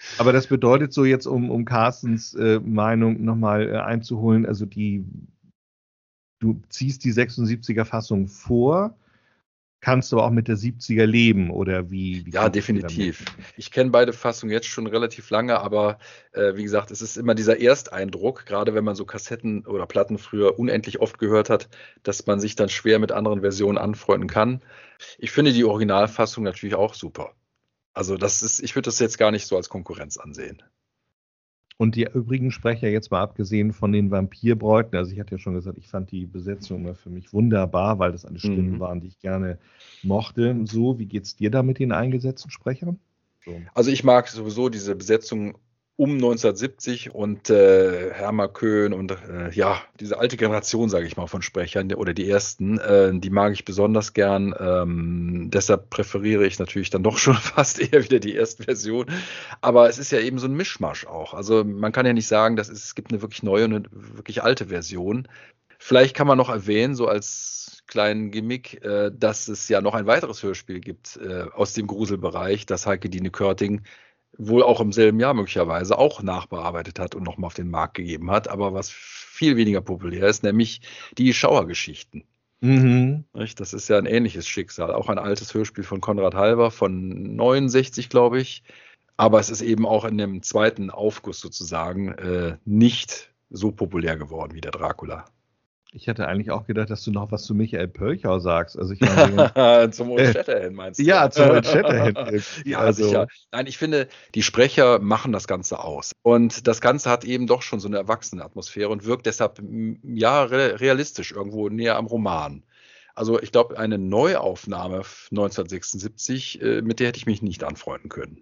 S7: Aber das bedeutet so jetzt, um Carstens Meinung nochmal einzuholen, also du ziehst die 76er-Fassung vor, kannst aber auch mit der 70er leben, oder wie
S8: Ja, definitiv. Ich kenne beide Fassungen jetzt schon relativ lange, aber wie gesagt, es ist immer dieser Ersteindruck, gerade wenn man so Kassetten oder Platten früher unendlich oft gehört hat, dass man sich dann schwer mit anderen Versionen anfreunden kann. Ich finde die Originalfassung natürlich auch super. Also ich würde das jetzt gar nicht so als Konkurrenz ansehen.
S7: Und die übrigen Sprecher, jetzt mal abgesehen von den Vampirbräuten, also ich hatte ja schon gesagt, ich fand die Besetzung immer für mich wunderbar, weil das alle Stimmen waren, die ich gerne mochte. So, wie geht's dir da mit den eingesetzten Sprechern? So.
S8: Also ich mag sowieso diese Besetzung um 1970 und Hermann Köhn und diese alte Generation, sage ich mal, von Sprechern oder die ersten, die mag ich besonders gern. Deshalb präferiere ich natürlich dann doch schon fast eher wieder die erste Version. Aber es ist ja eben so ein Mischmasch auch. Also man kann ja nicht sagen, es gibt eine wirklich neue und eine wirklich alte Version. Vielleicht kann man noch erwähnen, so als kleinen Gimmick, dass es ja noch ein weiteres Hörspiel gibt aus dem Gruselbereich, das Heike-Dine Körting wohl auch im selben Jahr möglicherweise auch nachbearbeitet hat und nochmal auf den Markt gegeben hat, aber was viel weniger populär ist, nämlich die Schauergeschichten.
S7: Mhm.
S8: Das ist ja ein ähnliches Schicksal, auch ein altes Hörspiel von Konrad Halver von 69, glaube ich, aber es ist eben auch in dem zweiten Aufguss sozusagen nicht so populär geworden wie der Dracula.
S7: Ich hätte eigentlich auch gedacht, dass du noch was zu Michael Pölchau sagst. Also ich meine,
S8: zum Old Shatterhand meinst du?
S7: Ja, zum Old Shatterhand.
S8: Ja, sicher. Nein, ich finde, die Sprecher machen das Ganze aus. Und das Ganze hat eben doch schon so eine erwachsene Atmosphäre und wirkt deshalb realistisch, irgendwo näher am Roman. Also ich glaube, eine Neuaufnahme 1976, mit der hätte ich mich nicht anfreunden können.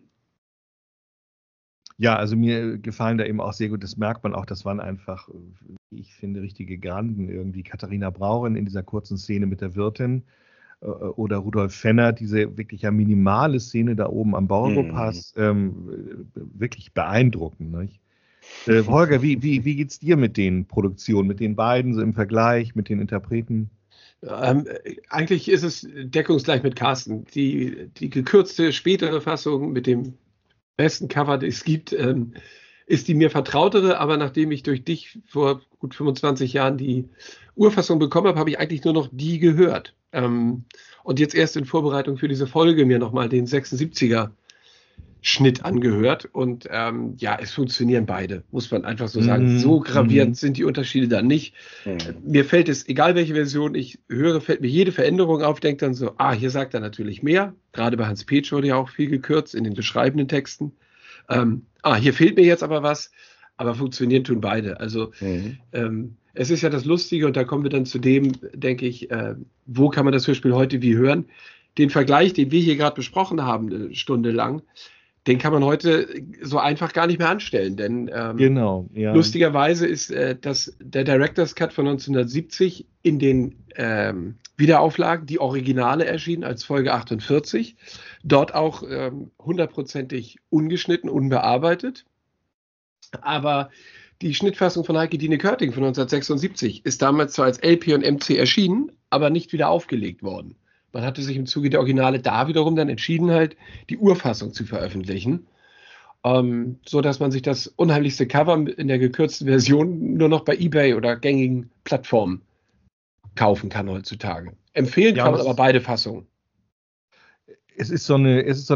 S7: Ja, also mir gefallen da eben auch sehr gut, das merkt man auch, das waren einfach, wie ich finde, richtige Granden irgendwie. Katharina Brauren in dieser kurzen Szene mit der Wirtin oder Rudolf Fenner, diese wirklich ja minimale Szene da oben am Borgo-Pass, wirklich beeindruckend. Nicht? Holger, wie geht's dir mit den Produktionen, mit den beiden so im Vergleich, mit den Interpreten?
S6: Eigentlich ist es deckungsgleich mit Carsten. Die gekürzte, spätere Fassung mit dem besten Cover, das es gibt, ist die mir vertrautere, aber nachdem ich durch dich vor gut 25 Jahren die Urfassung bekommen habe, habe ich eigentlich nur noch die gehört. Und jetzt erst in Vorbereitung für diese Folge mir nochmal den 76er Schnitt angehört und es funktionieren beide, muss man einfach so sagen. So gravierend sind die Unterschiede dann nicht. Mir fällt es, egal welche Version ich höre, fällt mir jede Veränderung auf, denke dann so, hier sagt er natürlich mehr. Gerade bei Hans Petsch wurde ja auch viel gekürzt in den beschreibenden Texten. Hier fehlt mir jetzt aber was, aber funktionieren tun beide. Also es ist ja das Lustige und da kommen wir dann zu dem, denke ich, wo kann man das Hörspiel heute wie hören? Den Vergleich, den wir hier gerade besprochen haben, eine Stunde lang, den kann man heute so einfach gar nicht mehr anstellen, denn lustigerweise ist der Director's Cut von 1970 in den Wiederauflagen, die Originale erschienen als Folge 48, dort auch 100%ig ungeschnitten, unbearbeitet, aber die Schnittfassung von Heike-Dine Körting von 1976 ist damals zwar als LP und MC erschienen, aber nicht wieder aufgelegt worden. Man hatte sich im Zuge der Originale da wiederum dann entschieden, halt die Urfassung zu veröffentlichen, so dass man sich das unheimlichste Cover in der gekürzten Version nur noch bei eBay oder gängigen Plattformen kaufen kann heutzutage. Empfehlen kann man aber beide Fassungen.
S7: Es ist im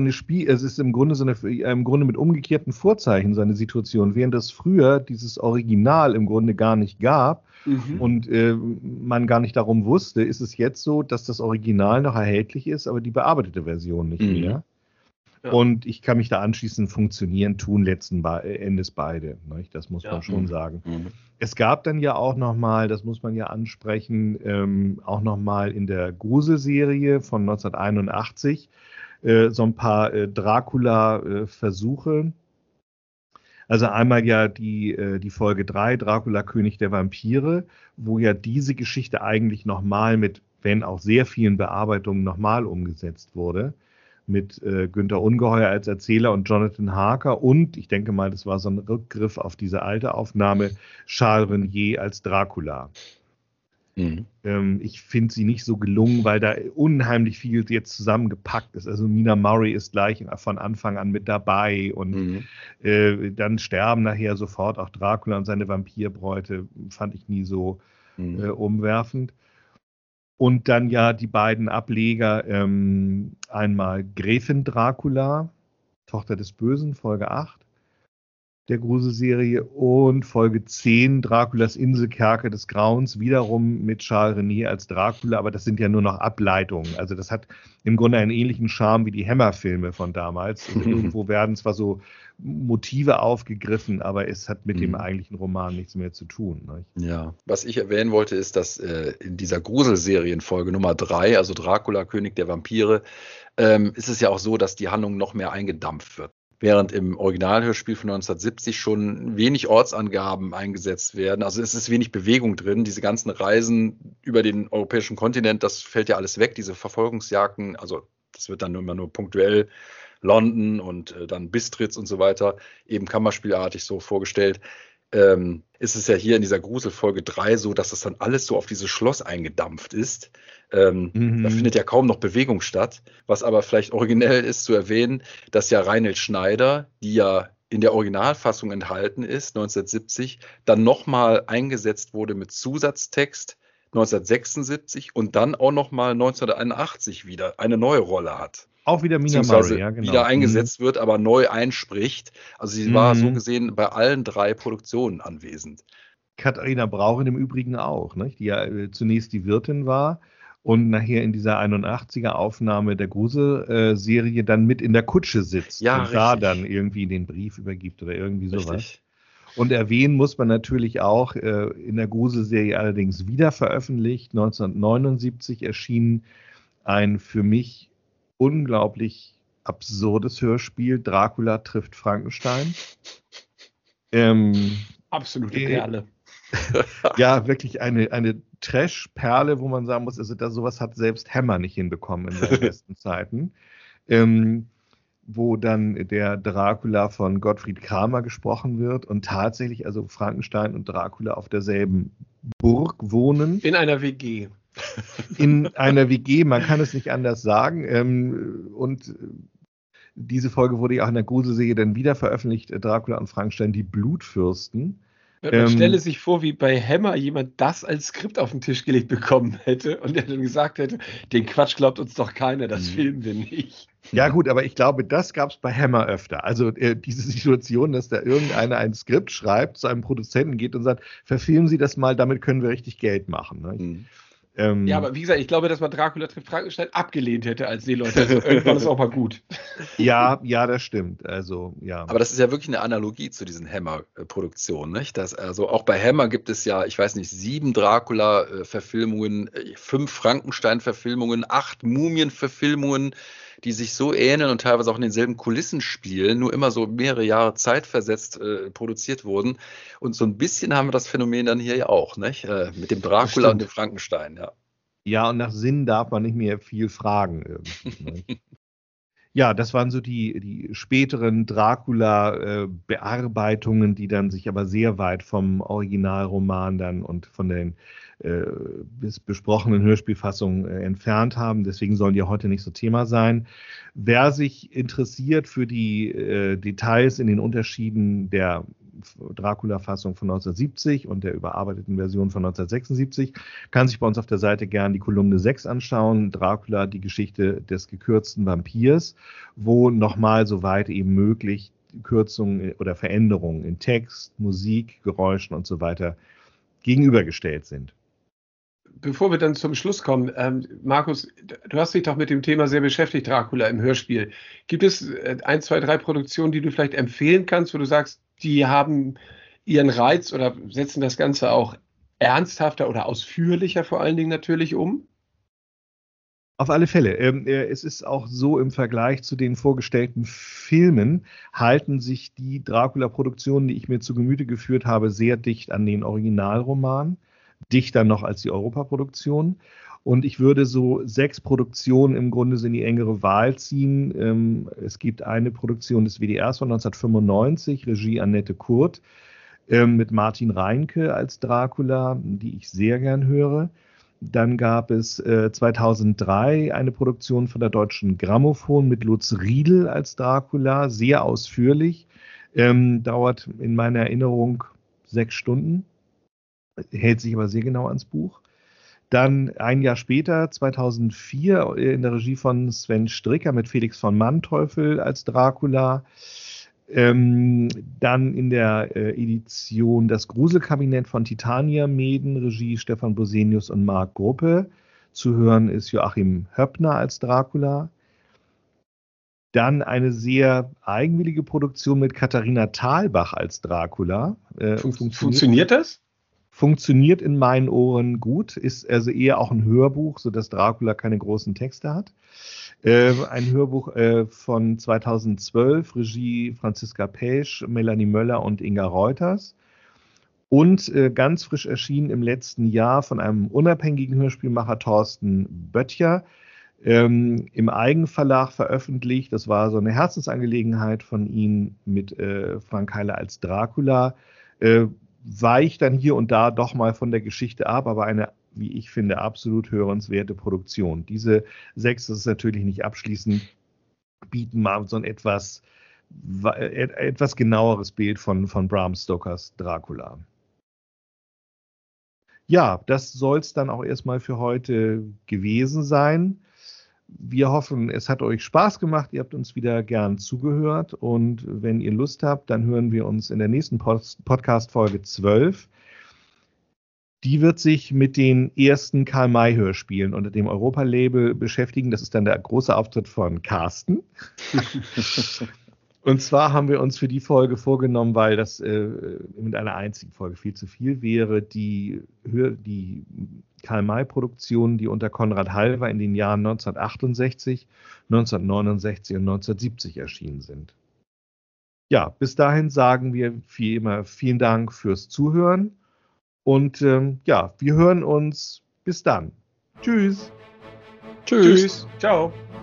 S7: Grunde mit umgekehrten Vorzeichen seine Situation, während es früher dieses Original im Grunde gar nicht gab und man gar nicht darum wusste, ist es jetzt so, dass das Original noch erhältlich ist, aber die bearbeitete Version nicht mehr. Ja. Und ich kann mich da anschließen, funktionieren tun letzten Endes beide. Nicht? Das muss man schon sagen. Es gab dann ja auch nochmal, das muss man ja ansprechen, auch nochmal in der Gruselserie von 1981 so ein paar Dracula-Versuche. Also einmal ja die Folge 3, Dracula, König der Vampire, wo ja diese Geschichte eigentlich nochmal mit, wenn auch sehr vielen Bearbeitungen, nochmal umgesetzt wurde. Mit Günther Ungeheuer als Erzähler und Jonathan Harker und, ich denke mal, das war so ein Rückgriff auf diese alte Aufnahme, Charles Renier als Dracula. Ich finde sie nicht so gelungen, weil da unheimlich viel jetzt zusammengepackt ist. Also Mina Murray ist gleich von Anfang an mit dabei und dann sterben nachher sofort auch Dracula und seine Vampirbräute. Fand ich nie so umwerfend. Und dann ja die beiden Ableger, einmal Gräfin Dracula, Tochter des Bösen, Folge 8 der Gruselserie, und Folge 10, Draculas Inselkerker des Grauens, wiederum mit Charles René als Dracula, aber das sind ja nur noch Ableitungen. Also das hat im Grunde einen ähnlichen Charme wie die Hammer-Filme von damals. Und irgendwo werden zwar so Motive aufgegriffen, aber es hat mit dem eigentlichen Roman nichts mehr zu tun. Nicht?
S8: Ja, was ich erwähnen wollte, ist, dass in dieser Gruselserienfolge Nummer 3, also Dracula, König der Vampire, ist es ja auch so, dass die Handlung noch mehr eingedampft wird. Während im Originalhörspiel von 1970 schon wenig Ortsangaben eingesetzt werden. Also es ist wenig Bewegung drin. Diese ganzen Reisen über den europäischen Kontinent, das fällt ja alles weg. Diese Verfolgungsjagden, also das wird dann immer nur punktuell London und dann Bistritz und so weiter, eben kammerspielartig so vorgestellt. Ist es ja hier in dieser Gruselfolge 3 so, dass das dann alles so auf dieses Schloss eingedampft ist. Da findet ja kaum noch Bewegung statt. Was aber vielleicht originell ist zu erwähnen, dass ja Reinhold Schneider, die ja in der Originalfassung enthalten ist, 1970, dann nochmal eingesetzt wurde mit Zusatztext 1976 und dann auch nochmal 1981 wieder eine neue Rolle hat.
S7: Auch wieder Mina Murray, ja, genau.
S8: Wieder eingesetzt wird, aber neu einspricht. Also sie war so gesehen bei allen 3 Produktionen anwesend.
S7: Katharina Brauchen im Übrigen auch, nicht? Die ja zunächst die Wirtin war und nachher in dieser 81er Aufnahme der Grusel-Serie dann mit in der Kutsche sitzt und richtig. Da dann irgendwie den Brief übergibt oder irgendwie sowas. Richtig. Und erwähnen muss man natürlich auch, in der Grusel-Serie allerdings wieder veröffentlicht, 1979 erschien ein für mich unglaublich absurdes Hörspiel, Dracula trifft Frankenstein.
S6: Absolute Perle.
S7: Ja, wirklich eine Trash-Perle, wo man sagen muss, also sowas hat selbst Hammer nicht hinbekommen in seinen besten Zeiten. Wo dann der Dracula von Gottfried Kramer gesprochen wird und tatsächlich also Frankenstein und Dracula auf derselben Burg wohnen.
S6: In einer WG.
S7: In einer WG, man kann es nicht anders sagen. Und diese Folge wurde ja auch in der Gruselserie dann wieder veröffentlicht, Dracula und Frankenstein, die Blutfürsten.
S6: Man stelle sich vor, wie bei Hammer jemand das als Skript auf den Tisch gelegt bekommen hätte und der dann gesagt hätte, den Quatsch glaubt uns doch keiner, das filmen wir nicht.
S7: Ja gut, aber ich glaube, das gab es bei Hammer öfter. Also diese Situation, dass da irgendeiner ein Skript schreibt, zu einem Produzenten geht und sagt, verfilmen Sie das mal, damit können wir richtig Geld machen. Ne?
S6: Ja, aber wie gesagt, ich glaube, dass man Dracula trifft Frankenstein abgelehnt hätte als Seeleute. Also irgendwann ist auch mal gut.
S7: Ja, das stimmt. Also, ja.
S8: Aber das ist ja wirklich eine Analogie zu diesen Hammer-Produktionen, nicht? Also auch bei Hammer gibt es ja, ich weiß nicht, 7 Dracula-Verfilmungen, 5 Frankenstein-Verfilmungen, 8 Mumien-Verfilmungen, die sich so ähneln und teilweise auch in denselben Kulissen spielen, nur immer so mehrere Jahre zeitversetzt produziert wurden. Und so ein bisschen haben wir das Phänomen dann hier ja auch, nicht? Mit dem Dracula und dem Frankenstein, ja.
S7: Ja, und nach Sinn darf man nicht mehr viel fragen irgendwie. Ja, das waren so die späteren Dracula-Bearbeitungen, die dann sich aber sehr weit vom Originalroman dann und von den besprochenen Hörspielfassungen entfernt haben. Deswegen sollen die heute nicht so Thema sein. Wer sich interessiert für die Details in den Unterschieden der Dracula-Fassung von 1970 und der überarbeiteten Version von 1976, kann sich bei uns auf der Seite gern die Kolumne 6 anschauen, Dracula, die Geschichte des gekürzten Vampirs, wo nochmal so weit eben möglich Kürzungen oder Veränderungen in Text, Musik, Geräuschen und so weiter gegenübergestellt sind.
S6: Bevor wir dann zum Schluss kommen, Markus, du hast dich doch mit dem Thema sehr beschäftigt, Dracula im Hörspiel. Gibt es 1, 2, 3 Produktionen, die du vielleicht empfehlen kannst, wo du sagst, die haben ihren Reiz oder setzen das Ganze auch ernsthafter oder ausführlicher vor allen Dingen natürlich um?
S7: Auf alle Fälle. Es ist auch so, im Vergleich zu den vorgestellten Filmen halten sich die Dracula-Produktionen, die ich mir zu Gemüte geführt habe, sehr dicht an den Originalroman, dichter noch als die Europaproduktion. Und ich würde so 6 Produktionen im Grunde in die engere Wahl ziehen. Es gibt eine Produktion des WDRs von 1995, Regie Annette Kurt, mit Martin Reinke als Dracula, die ich sehr gern höre. Dann gab es 2003 eine Produktion von der Deutschen Grammophon mit Lutz Riedel als Dracula, sehr ausführlich, dauert in meiner Erinnerung 6 Stunden, hält sich aber sehr genau ans Buch. Dann ein Jahr später, 2004, in der Regie von Sven Stricker mit Felix von Manteuffel als Dracula. Dann in der Edition Das Gruselkabinett von Titania Meden, Regie Stefan Bosenius und Marc Gruppe. Zu hören ist Joachim Höppner als Dracula. Dann eine sehr eigenwillige Produktion mit Katharina Thalbach als Dracula.
S6: Funktioniert das?
S7: Funktioniert in meinen Ohren gut, ist also eher auch ein Hörbuch, sodass Dracula keine großen Texte hat. Ein Hörbuch von 2012, Regie Franziska Pesch, Melanie Möller und Inga Reuters. Und ganz frisch erschienen im letzten Jahr von einem unabhängigen Hörspielmacher Thorsten Böttcher, im Eigenverlag veröffentlicht. Das war so eine Herzensangelegenheit von ihm mit Frank Heiler als Dracula. Weicht dann hier und da doch mal von der Geschichte ab, aber eine, wie ich finde, absolut hörenswerte Produktion. Diese 6, das ist natürlich nicht abschließend, bieten mal so ein etwas genaueres Bild von Bram Stokers Dracula. Ja, das soll es dann auch erstmal für heute gewesen sein. Wir hoffen, es hat euch Spaß gemacht, ihr habt uns wieder gern zugehört und wenn ihr Lust habt, dann hören wir uns in der nächsten Podcast-Folge 12. Die wird sich mit den ersten Karl-May-Hörspielen unter dem Europa-Label beschäftigen. Das ist dann der große Auftritt von Carsten. Und zwar haben wir uns für die Folge vorgenommen, weil das mit einer einzigen Folge viel zu viel wäre, die Karl-May-Produktionen, die unter Konrad Hallwer in den Jahren 1968, 1969 und 1970 erschienen sind. Ja, bis dahin sagen wir wie immer vielen Dank fürs Zuhören und wir hören uns. Bis dann. Tschüss.
S6: Tschüss. Ciao.